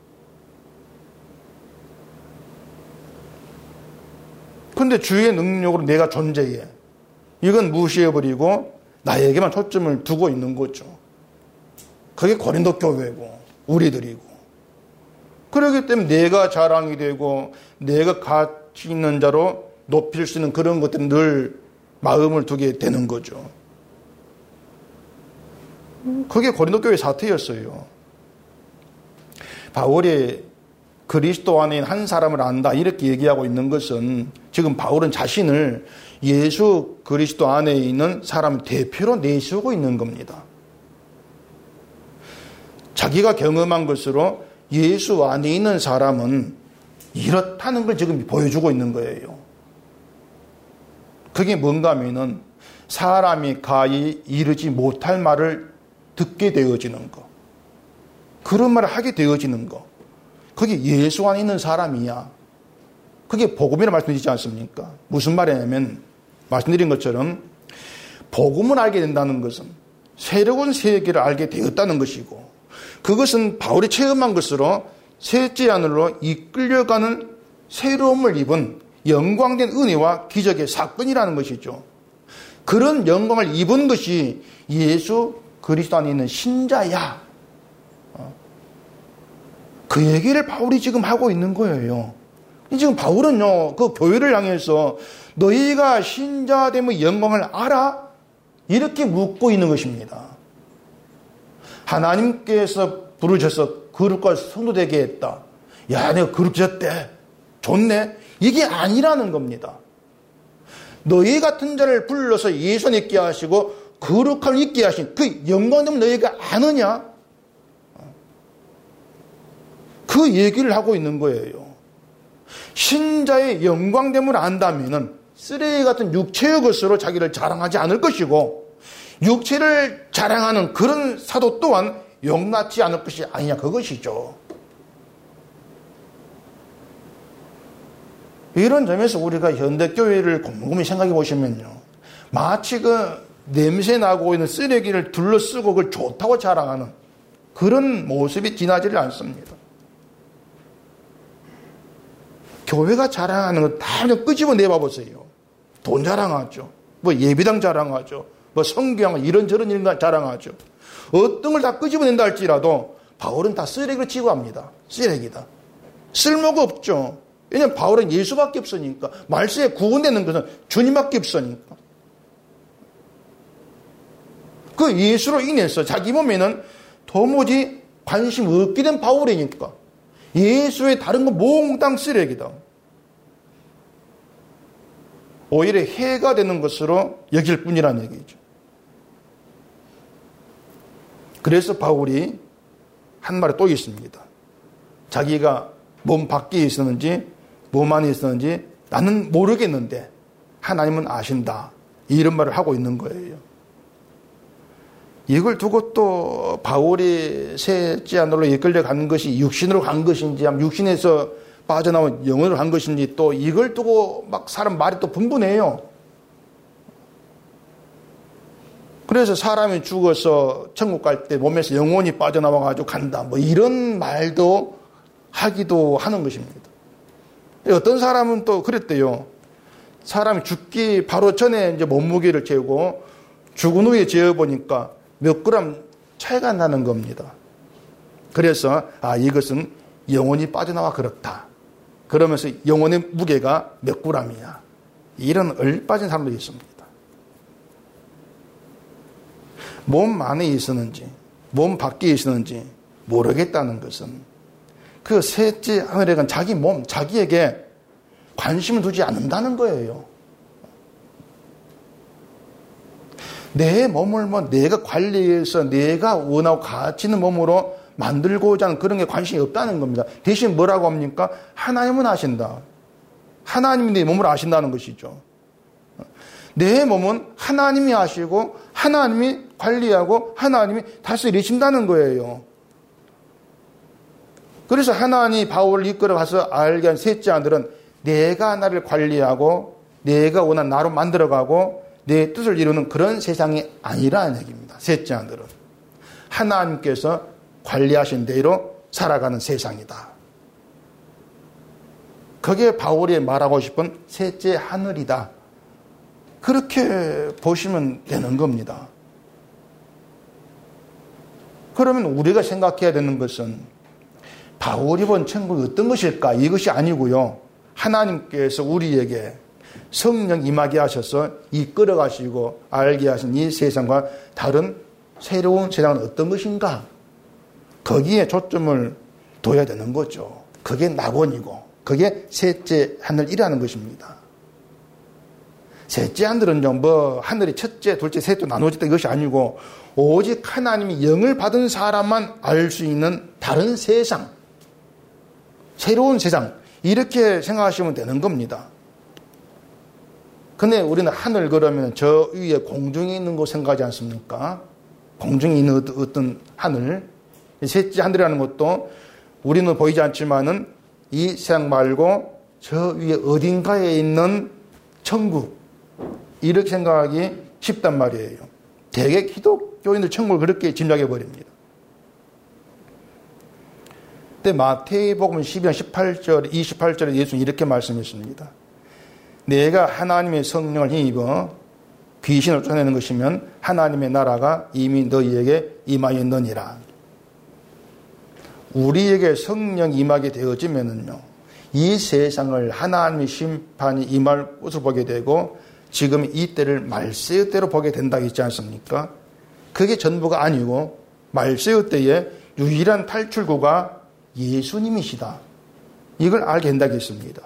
근데 주의 능력으로 내가 존재해. 이건 무시해버리고 나에게만 초점을 두고 있는 거죠. 그게 고린도 교회고 우리들이고. 그렇기 때문에 내가 자랑이 되고 내가 가치 있는 자로 높일 수 있는 그런 것들은 늘 마음을 두게 되는 거죠. 그게 고린도 교회 사태였어요. 바울이 그리스도 안에 한 사람을 안다 이렇게 얘기하고 있는 것은 지금 바울은 자신을 예수 그리스도 안에 있는 사람 대표로 내세우고 있는 겁니다. 자기가 경험한 것으로 예수 안에 있는 사람은 이렇다는 걸 지금 보여주고 있는 거예요. 그게 뭔가 하면은 사람이 가히 이르지 못할 말을 듣게 되어지는 거. 그런 말을 하게 되어지는 거. 그게 예수 안에 있는 사람이야. 그게 복음이라고 말씀드리지 않습니까? 무슨 말이냐면 말씀드린 것처럼 복음을 알게 된다는 것은 새로운 세계를 알게 되었다는 것이고 그것은 바울이 체험한 것으로 셋째 하늘로 이끌려가는 새로움을 입은 영광된 은혜와 기적의 사건이라는 것이죠. 그런 영광을 입은 것이 예수 그리스도 안에 있는 신자야. 그 얘기를 바울이 지금 하고 있는 거예요. 지금 바울은요, 그 교회를 향해서 너희가 신자됨의 영광을 알아? 이렇게 묻고 있는 것입니다. 하나님께서 부르셔서 거룩과 성도되게 했다. 야, 내가 거룩해졌대. 좋네. 이게 아니라는 겁니다. 너희 같은 자를 불러서 예수 있게 하시고 거룩함을 있게 하신 그 영광됨을 너희가 아느냐? 그 얘기를 하고 있는 거예요. 신자의 영광됨을 안다면은 쓰레기 같은 육체의 것으로 자기를 자랑하지 않을 것이고 육체를 자랑하는 그런 사도 또한 용납지 않을 것이 아니냐 그것이죠. 이런 점에서 우리가 현대교회를 곰곰이 생각해 보시면요. 마치 그 냄새 나고 있는 쓰레기를 둘러쓰고 그걸 좋다고 자랑하는 그런 모습이 지나지를 않습니다. 교회가 자랑하는 거 다 그냥 끄집어 내봐보세요. 돈 자랑하죠. 뭐 예배당 자랑하죠. 뭐 성경 이런저런 일 자랑하죠. 어떤 걸 다 끄집어낸다 할지라도 바울은 다 쓰레기로 취급합니다. 쓰레기다. 쓸모가 없죠. 왜냐하면 바울은 예수밖에 없으니까. 말세에 구원되는 것은 주님밖에 없으니까. 그 예수로 인해서 자기 몸에는 도무지 관심 없게 된 바울이니까 예수의 다른 건 몽땅 쓰레기다. 오히려 해가 되는 것으로 여길 뿐이라는 얘기죠. 그래서 바울이 한 말이 또 있습니다. 자기가 몸 밖에 있었는지 몸 안에 있었는지 나는 모르겠는데 하나님은 아신다. 이런 말을 하고 있는 거예요. 이걸 두고 또 바울이 셋째 하늘로 이끌려 간 것이 육신으로 간 것인지 육신에서 빠져나온 영혼으로 간 것인지 또 이걸 두고 막 사람 말이 또 분분해요. 그래서 사람이 죽어서 천국 갈 때 몸에서 영혼이 빠져나와 가지고 간다. 뭐 이런 말도 하기도 하는 것입니다. 어떤 사람은 또 그랬대요. 사람이 죽기 바로 전에 이제 몸무게를 재고 죽은 후에 재어보니까 몇 그램 차이가 나는 겁니다. 그래서 아 이것은 영혼이 빠져나와 그렇다. 그러면서 영혼의 무게가 몇 그램이야. 이런 얼빠진 사람들이 있습니다. 몸 안에 있었는지 몸 밖에 있었는지 모르겠다는 것은 그 셋째 하늘에 간 자기 몸, 자기에게 관심을 두지 않는다는 거예요. 내 몸을 뭐 내가 관리해서 내가 원하고 가치 있는 몸으로 만들고자 하는 그런 게 관심이 없다는 겁니다. 대신 뭐라고 합니까? 하나님은 아신다. 하나님이 내 몸을 아신다는 것이죠. 내 몸은 하나님이 아시고 하나님이 관리하고 하나님이 다스리신다는 거예요. 그래서 하나님이 바울을 이끌어 가서 알게 한 셋째 아들은 내가 나를 관리하고 내가 원하는 나로 만들어가고 내 뜻을 이루는 그런 세상이 아니라는 얘기입니다. 셋째 아들은 하나님께서 관리하신 대로 살아가는 세상이다. 그게 바울이 말하고 싶은 셋째 하늘이다. 그렇게 보시면 되는 겁니다. 그러면 우리가 생각해야 되는 것은 바울이 본 천국이 어떤 것일까? 이것이 아니고요. 하나님께서 우리에게 성령 임하게 하셔서 이끌어 가시고 알게 하신 이 세상과 다른 새로운 세상은 어떤 것인가? 거기에 초점을 둬야 되는 거죠. 그게 낙원이고 그게 셋째 하늘이라는 것입니다. 셋째 하늘은요, 뭐 하늘이 첫째, 둘째, 셋째 나눠졌다 이것이 아니고 오직 하나님이 영을 받은 사람만 알 수 있는 다른 세상, 새로운 세상 이렇게 생각하시면 되는 겁니다. 근데 우리는 하늘 그러면 저 위에 공중에 있는 거 생각하지 않습니까? 공중에 있는 어떤 하늘, 셋째 하늘이라는 것도 우리는 보이지 않지만은 이 세상 말고 저 위에 어딘가에 있는 천국 이렇게 생각하기 쉽단 말이에요. 대개 기독교인들 천국을 그렇게 짐작해 버립니다. 근데 마태복음 십이 장 십팔 절, 이십팔 절에 예수는 이렇게 말씀했습니다. 내가 하나님의 성령을 힘입어 귀신을 쫓아내는 것이면 하나님의 나라가 이미 너희에게 임하였느니라. 우리에게 성령 임하게 되어지면은요, 이 세상을 하나님의 심판이 임할 것을 보게 되고 지금 이 때를 말세의 때로 보게 된다고 했지 않습니까? 그게 전부가 아니고 말세의 때에 유일한 탈출구가 예수님이시다. 이걸 알게 된다고 했습니다.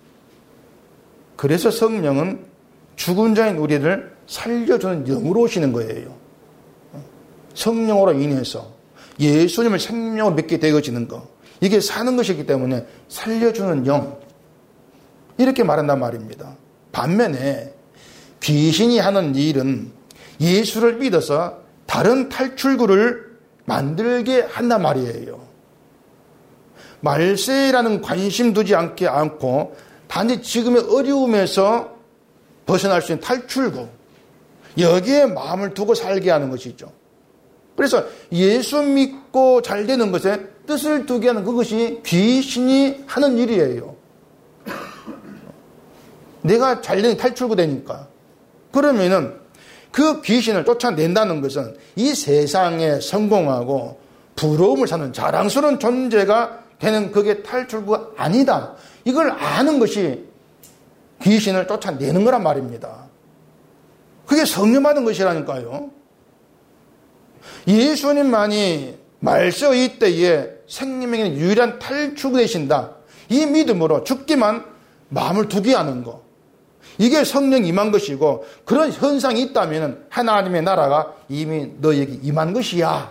그래서 성령은 죽은 자인 우리를 살려주는 영으로 오시는 거예요. 성령으로 인해서 예수님을 생명으로 믿게 되어지는 것. 이게 사는 것이기 때문에 살려주는 영. 이렇게 말한단 말입니다. 반면에 귀신이 하는 일은 예수를 믿어서 다른 탈출구를 만들게 한단 말이에요. 말세라는 관심 두지 않게 않고 단지 지금의 어려움에서 벗어날 수 있는 탈출구, 여기에 마음을 두고 살게 하는 것이죠. 그래서 예수 믿고 잘 되는 것에 뜻을 두게 하는 그것이 귀신이 하는 일이에요. 내가 잘 되는 탈출구 되니까. 그러면은 그 귀신을 쫓아낸다는 것은 이 세상에 성공하고 부러움을 사는 자랑스러운 존재가 되는 그게 탈출구가 아니다. 이걸 아는 것이 귀신을 쫓아내는 거란 말입니다. 그게 성령 받은 것이라니까요. 예수님만이 말세 이때에 생명의 유일한 탈출구 되신다. 이 믿음으로 죽기만 마음을 두게 하는 것. 이게 성령 임한 것이고, 그런 현상이 있다면 하나님의 나라가 이미 너에게 임한 것이야.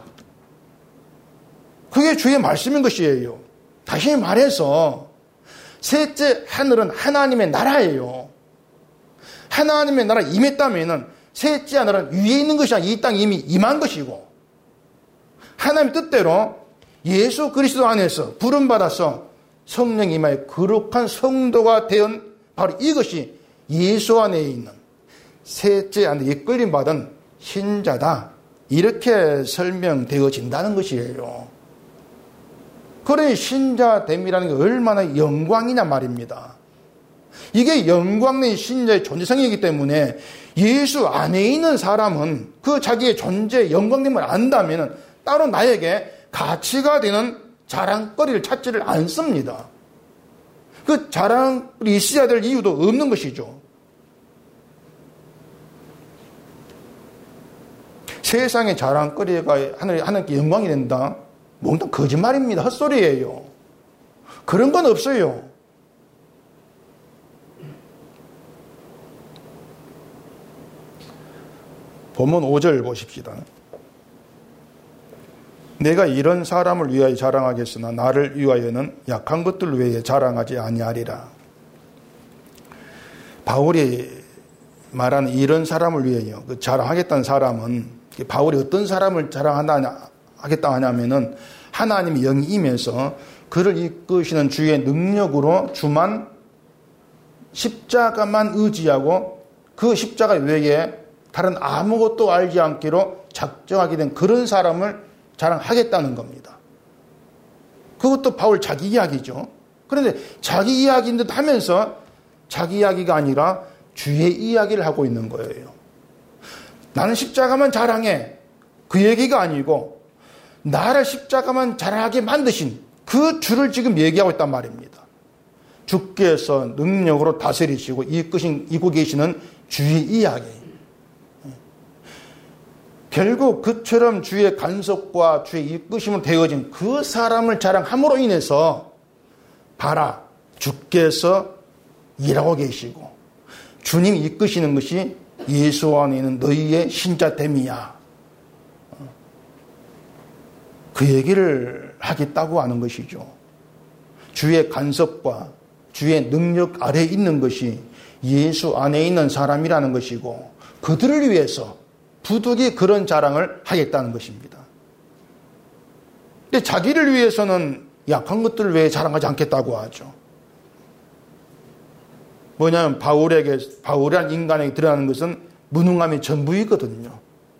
그게 주의 말씀인 것이에요. 다시 말해서 셋째 하늘은 하나님의 나라예요. 하나님의 나라 임했다면 셋째 하늘은 위에 있는 것이 아니라 이 땅에 이미 임한 것이고, 하나님 뜻대로 예수 그리스도 안에서 부름받아서 성령 임하여 거룩한 성도가 된 바로 이것이 예수 안에 있는 셋째 하늘에 이끌림 받은 신자다. 이렇게 설명되어진다는 것이에요. 그러니 신자됨이라는 게 얼마나 영광이냐 말입니다. 이게 영광된 신자의 존재성이기 때문에 예수 안에 있는 사람은 그 자기의 존재, 영광됨을 안다면 따로 나에게 가치가 되는 자랑거리를 찾지를 않습니다. 그 자랑이 있어야 될 이유도 없는 것이죠. 세상의 자랑거리가 하나님께 영광이 된다? 몽땅 거짓말입니다. 헛소리예요. 그런 건 없어요. 본문 오 절 보십시다. 내가 이런 사람을 위하여 자랑하겠으나 나를 위하여는 약한 것들 외에 자랑하지 아니하리라. 바울이 말하는 이런 사람을 위하여 그 자랑하겠다는 사람은, 바울이 어떤 사람을 자랑한다 하겠다 하냐면은 하나님의 영이 임해서 그를 이끄시는 주의 능력으로 주만 십자가만 의지하고 그 십자가 외에 다른 아무것도 알지 않기로 작정하게 된 그런 사람을 자랑하겠다는 겁니다. 그것도 바울 자기 이야기죠. 그런데 자기 이야기인 듯 하면서 자기 이야기가 아니라 주의 이야기를 하고 있는 거예요. 나는 십자가만 자랑해. 그 얘기가 아니고 나를 십자가만 자랑하게 만드신 그 주를 지금 얘기하고 있단 말입니다. 주께서 능력으로 다스리시고 이끄신, 이고 계시는 주의 이야기. 결국 그처럼 주의 간섭과 주의 이끄심으로 되어진 그 사람을 자랑함으로 인해서 봐라, 주께서 일하고 계시고 주님이 이끄시는 것이 예수 안에 있는 너희의 신자됨이야. 그 얘기를 하겠다고 하는 것이죠. 주의 간섭과 주의 능력 아래에 있는 것이 예수 안에 있는 사람이라는 것이고, 그들을 위해서 부득이 그런 자랑을 하겠다는 것입니다. 근데 자기를 위해서는 약한 것들을 왜 자랑하지 않겠다고 하죠? 뭐냐면 바울에게, 바울이라는 인간에게 드러나는 것은 무능함이 전부이거든요.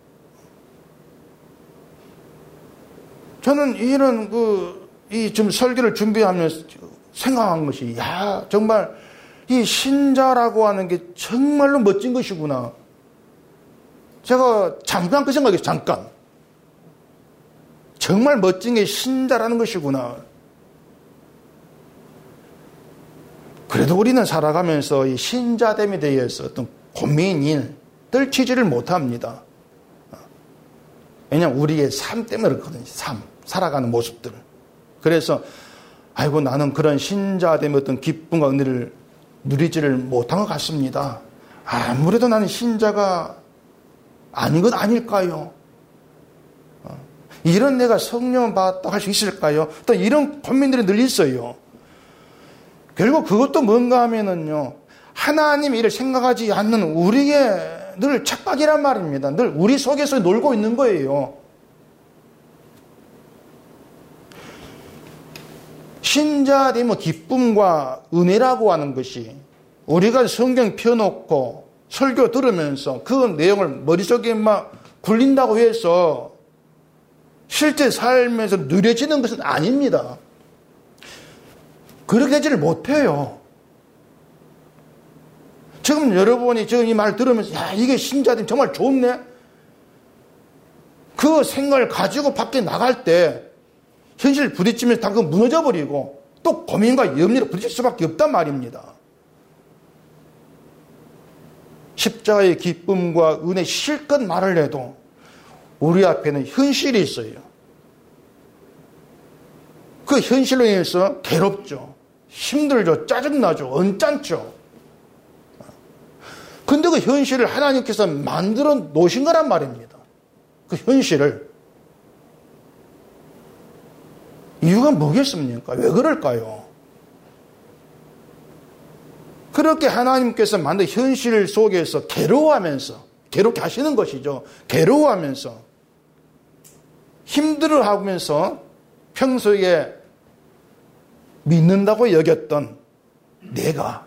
저는 이런 그, 이 좀 설교를 준비하면서 생각한 것이, 야, 정말 이 신자라고 하는 게 정말로 멋진 것이구나. 제가 잠깐 그 생각했어요. 잠깐. 정말 멋진 게 신자라는 것이구나. 그래도 우리는 살아가면서 이 신자됨에 대해서 어떤 고민을 떨치지를 못합니다. 왜냐하면 우리의 삶 때문에 그렇거든요. 삶, 살아가는 모습들. 그래서 아이고 나는 그런 신자됨의 어떤 기쁨과 은혜를 누리지를 못한 것 같습니다. 아무래도 나는 신자가 아닌 것 아닐까요? 이런 내가 성령을 받았다 할 수 있을까요? 또 이런 고민들이 늘 있어요. 결국 그것도 뭔가 하면은요, 하나님 이를 생각하지 않는 우리의 늘 착각이란 말입니다. 늘 우리 속에서 놀고 있는 거예요. 신자됨의 기쁨과 은혜라고 하는 것이 우리가 성경 펴놓고 설교 들으면서 그 내용을 머릿속에 막 굴린다고 해서 실제 삶에서 누려지는 것은 아닙니다. 그렇게 되지를 못해요. 지금 여러분이 지금 이 말 들으면서 야, 이게 신자됨 정말 좋네? 그 생각을 가지고 밖에 나갈 때 현실 부딪히면서 다 그거 무너져버리고 또 고민과 염려로 부딪힐 수밖에 없단 말입니다. 십자가의 기쁨과 은혜 실컷 말을 해도 우리 앞에는 현실이 있어요. 그 현실로 인해서 괴롭죠. 힘들죠. 짜증나죠. 언짢죠. 근데 그 현실을 하나님께서 만들어 놓으신 거란 말입니다. 그 현실을. 이유가 뭐겠습니까? 왜 그럴까요? 그렇게 하나님께서 만든 현실 속에서 괴로워하면서, 괴롭게 하시는 것이죠. 괴로워하면서, 힘들어하면서 평소에 믿는다고 여겼던 내가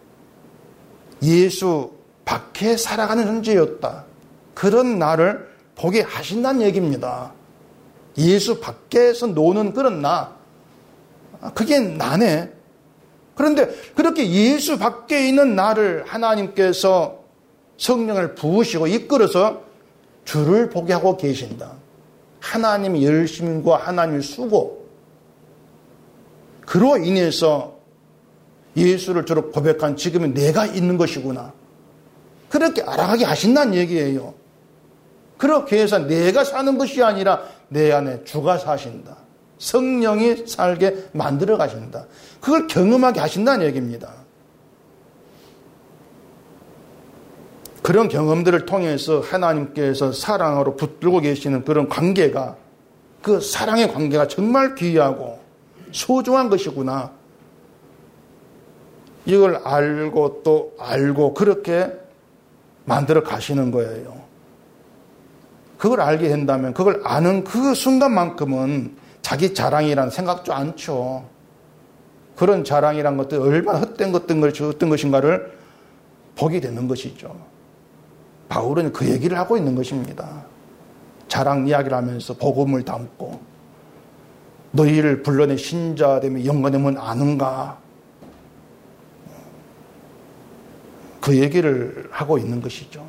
예수 밖에 살아가는 존재였다. 그런 나를 보게 하신다는 얘기입니다. 예수 밖에서 노는 그런 나. 그게 나네. 그런데 그렇게 예수 밖에 있는 나를 하나님께서 성령을 부으시고 이끌어서 주를 보게 하고 계신다. 하나님의 열심과 하나님의 수고. 그로 인해서 예수를 주로 고백한 지금의 내가 있는 것이구나. 그렇게 알아가게 하신다는 얘기예요. 그렇게 해서 내가 사는 것이 아니라 내 안에 주가 사신다. 성령이 살게 만들어 가신다. 그걸 경험하게 하신다는 얘기입니다. 그런 경험들을 통해서 하나님께서 사랑으로 붙들고 계시는 그런 관계가, 그 사랑의 관계가 정말 귀하고 소중한 것이구나. 이걸 알고 또 알고 그렇게 만들어 가시는 거예요. 그걸 알게 된다면 그걸 아는 그 순간만큼은 자기 자랑이란 생각도 않죠. 그런 자랑이란 것도 얼마나 헛된 것든 것이 어떤 것인가를 보게 되는 것이죠. 바울은 그 얘기를 하고 있는 것입니다. 자랑 이야기를 하면서 복음을 담고 너희를 불러내 신자됨이 영광됨은 아는가? 그 얘기를 하고 있는 것이죠.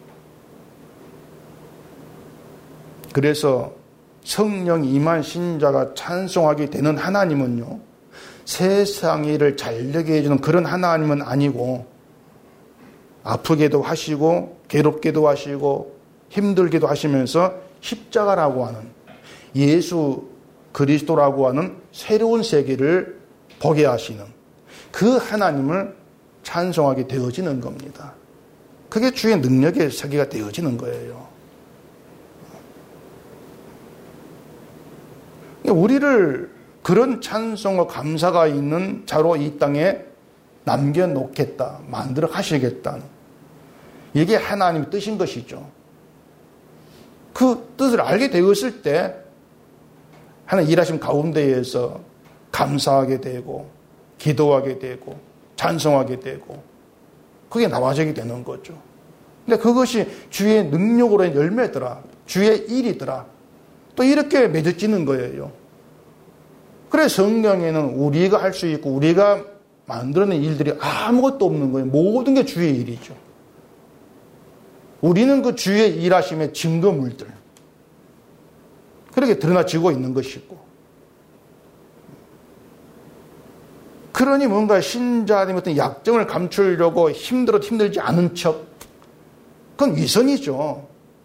그래서 성령이 임한 신자가 찬송하게 되는 하나님은요, 세상 일을 잘되게 해주는 그런 하나님은 아니고 아프게도 하시고 괴롭게도 하시고 힘들게도 하시면서 십자가라고 하는 예수 그리스도라고 하는 새로운 세계를 보게 하시는 그 하나님을 찬송하게 되어지는 겁니다. 그게 주의 능력의 세계가 되어지는 거예요. 우리를 그런 찬송과 감사가 있는 자로 이 땅에 남겨놓겠다, 만들어 가시겠다는, 이게 하나님의 뜻인 것이죠. 그 뜻을 알게 되었을 때 하나님 일하심 가운데에서 감사하게 되고 기도하게 되고 찬송하게 되고 그게 나와지게 되는 거죠. 근데 그것이 주의 능력으로의 열매더라, 주의 일이더라, 또 이렇게 맺어지는 거예요. 그래 성경에는 우리가 할 수 있고 우리가 만들어낸 일들이 아무것도 없는 거예요. 모든 게 주의 일이죠. 우리는 그 주의 일하심의 증거물들, 그렇게 드러나지고 있는 것이고, 그러니 뭔가 신자들의 어떤 약점을 감추려고 힘들어도 힘들지 않은 척, 그건 위선이죠.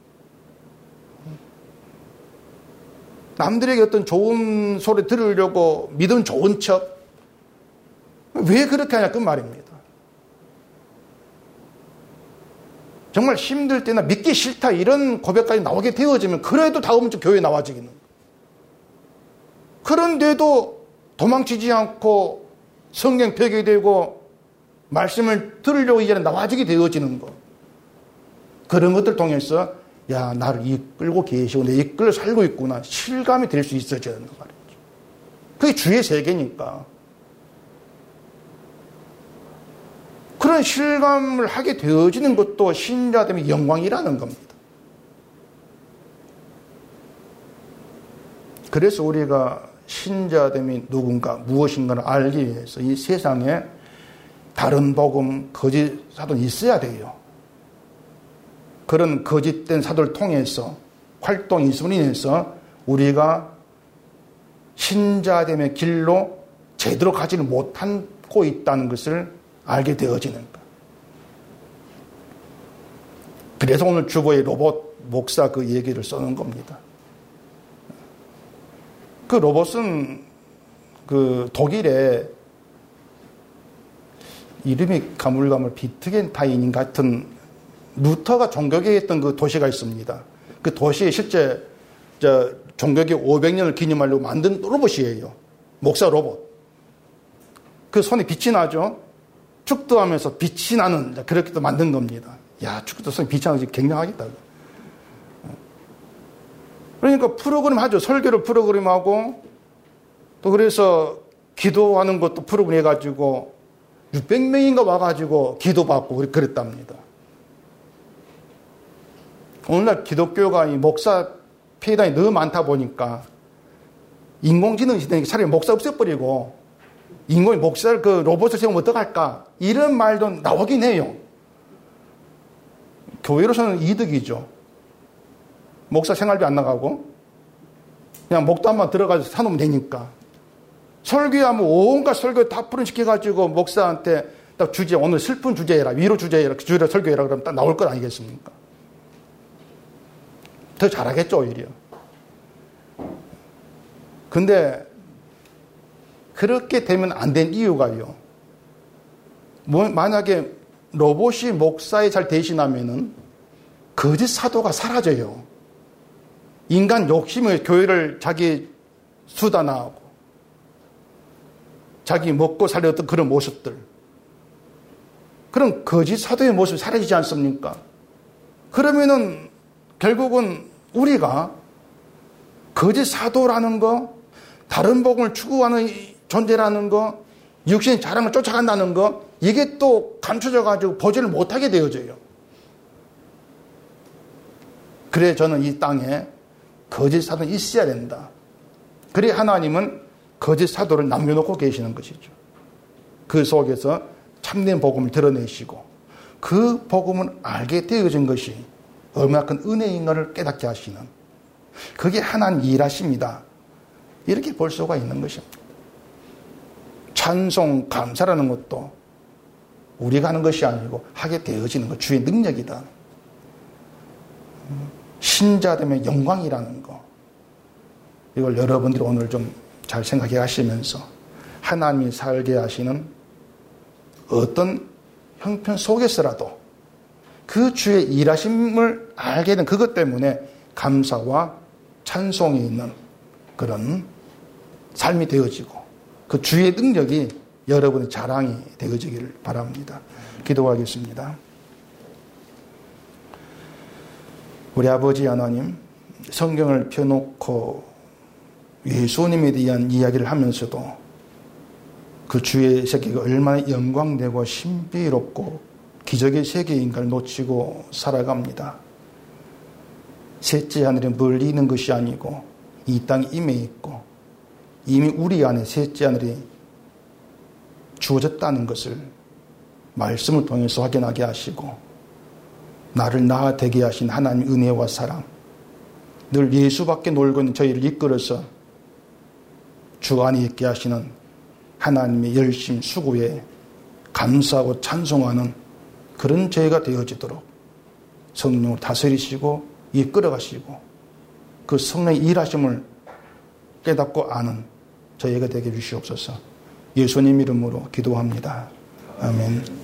남들에게 어떤 좋은 소리 들으려고 믿음 좋은 척, 왜 그렇게 하냐 그 말입니다. 정말 힘들 때나 믿기 싫다 이런 고백까지 나오게 되어지면 그래도 다음 주 교회에 나와지기는. 그런데도 도망치지 않고 성경 펴게 되고 말씀을 들으려고 이제 나와지게 되어지는 것. 그런 것들 통해서 야, 나를 이끌고 계시고 내 이끌어 살고 있구나, 실감이 될 수 있어져야 하는 말이죠. 그게 주의 세계니까. 그런 실감을 하게 되어지는 것도 신자됨의 영광이라는 겁니다. 그래서 우리가 신자됨이 누군가, 무엇인가를 알기 위해서 이 세상에 다른 복음, 거짓 사도는 있어야 돼요. 그런 거짓된 사도를 통해서 활동이 있음으로 인해서 우리가 신자됨의 길로 제대로 가지를 못하고 있다는 것을 알게 되어지는 것. 그래서 오늘 주보의 로봇 목사 그 얘기를 써는 겁니다. 그 로봇은 그 독일에 이름이 가물가물 비트겐타인 같은 루터가 종교계했던 그 도시가 있습니다. 그 도시에 실제 저 종교계 오백 년을 기념하려고 만든 로봇이에요. 목사 로봇. 그 손에 빛이 나죠. 축도하면서 빛이 나는 그렇게 또 만든 겁니다. 야, 축도 손에 빛이 나는 게 굉장하겠다. 그러니까 프로그램 하죠. 설교를 프로그램하고 또 그래서 기도하는 것도 프로그램 해가지고 육백 명인가 와가지고 기도받고 그랬답니다. 오늘날 기독교가 이 목사 폐단이 너무 많다 보니까 인공지능 시대니까 차라리 목사 없애버리고 인공이 목사를 그 로봇을 세우면 어떡할까? 이런 말도 나오긴 해요. 교회로서는 이득이죠. 목사 생활비 안 나가고 그냥 목도 한번 들어가서 사놓으면 되니까. 설교하면 온갖 설교 다 풀어시켜가지고 목사한테 딱 주제, 오늘 슬픈 주제해라, 위로 주제해라, 주제로 설교해라 그러면 딱 나올 것 아니겠습니까? 더 잘하겠죠, 오히려. 근데 그렇게 되면 안 된 이유가요. 뭐, 만약에 로봇이 목사에 잘 대신하면은 거짓 사도가 사라져요. 인간 욕심을 교회를 자기 수단화하고 자기 먹고 살렸던 그런 모습들. 그런 거짓 사도의 모습이 사라지지 않습니까? 그러면은 결국은 우리가 거짓 사도라는 거, 다른 복음을 추구하는 존재라는 거, 육신의 자랑을 쫓아간다는 거, 이게 또 감춰져가지고 보지를 못하게 되어져요. 그래 저는 이 땅에 거짓 사도는 있어야 된다. 그래 하나님은 거짓 사도를 남겨놓고 계시는 것이죠. 그 속에서 참된 복음을 드러내시고 그 복음을 알게 되어진 것이 얼마나 큰 은혜인가를 깨닫게 하시는, 그게 하나님 일하십니다. 이렇게 볼 수가 있는 것입니다. 찬송, 감사라는 것도 우리가 하는 것이 아니고 하게 되어지는 것, 주의 능력이다. 신자됨의 영광이라는 거, 이걸 여러분들이 오늘 좀 잘 생각해 가시면서 하나님이 살게 하시는 어떤 형편 속에서라도 그 주의 일하심을 알게 된 그것 때문에 감사와 찬송이 있는 그런 삶이 되어지고 그 주의 능력이 여러분의 자랑이 되어지기를 바랍니다. 기도하겠습니다. 우리 아버지 하나님, 성경을 펴놓고 예수님에 대한 이야기를 하면서도 그 주의 세계가 얼마나 영광되고 신비롭고 기적의 세계인가를 놓치고 살아갑니다. 셋째 하늘에 멀리 있는 것이 아니고 이 땅에 임해 있고 이미 우리 안에 셋째 하늘이 주어졌다는 것을 말씀을 통해서 확인하게 하시고 나를 나아 되게 하신 하나님의 은혜와 사랑, 늘 예수밖에 놀고 있는 저희를 이끌어서 주 안에 있게 하시는 하나님의 열심 수고에 감사하고 찬송하는 그런 저희가 되어지도록 성령을 다스리시고 이끌어가시고 그 성령의 일하심을 깨닫고 아는 저희가 되게 해주시옵소서. 예수님 이름으로 기도합니다. 아멘.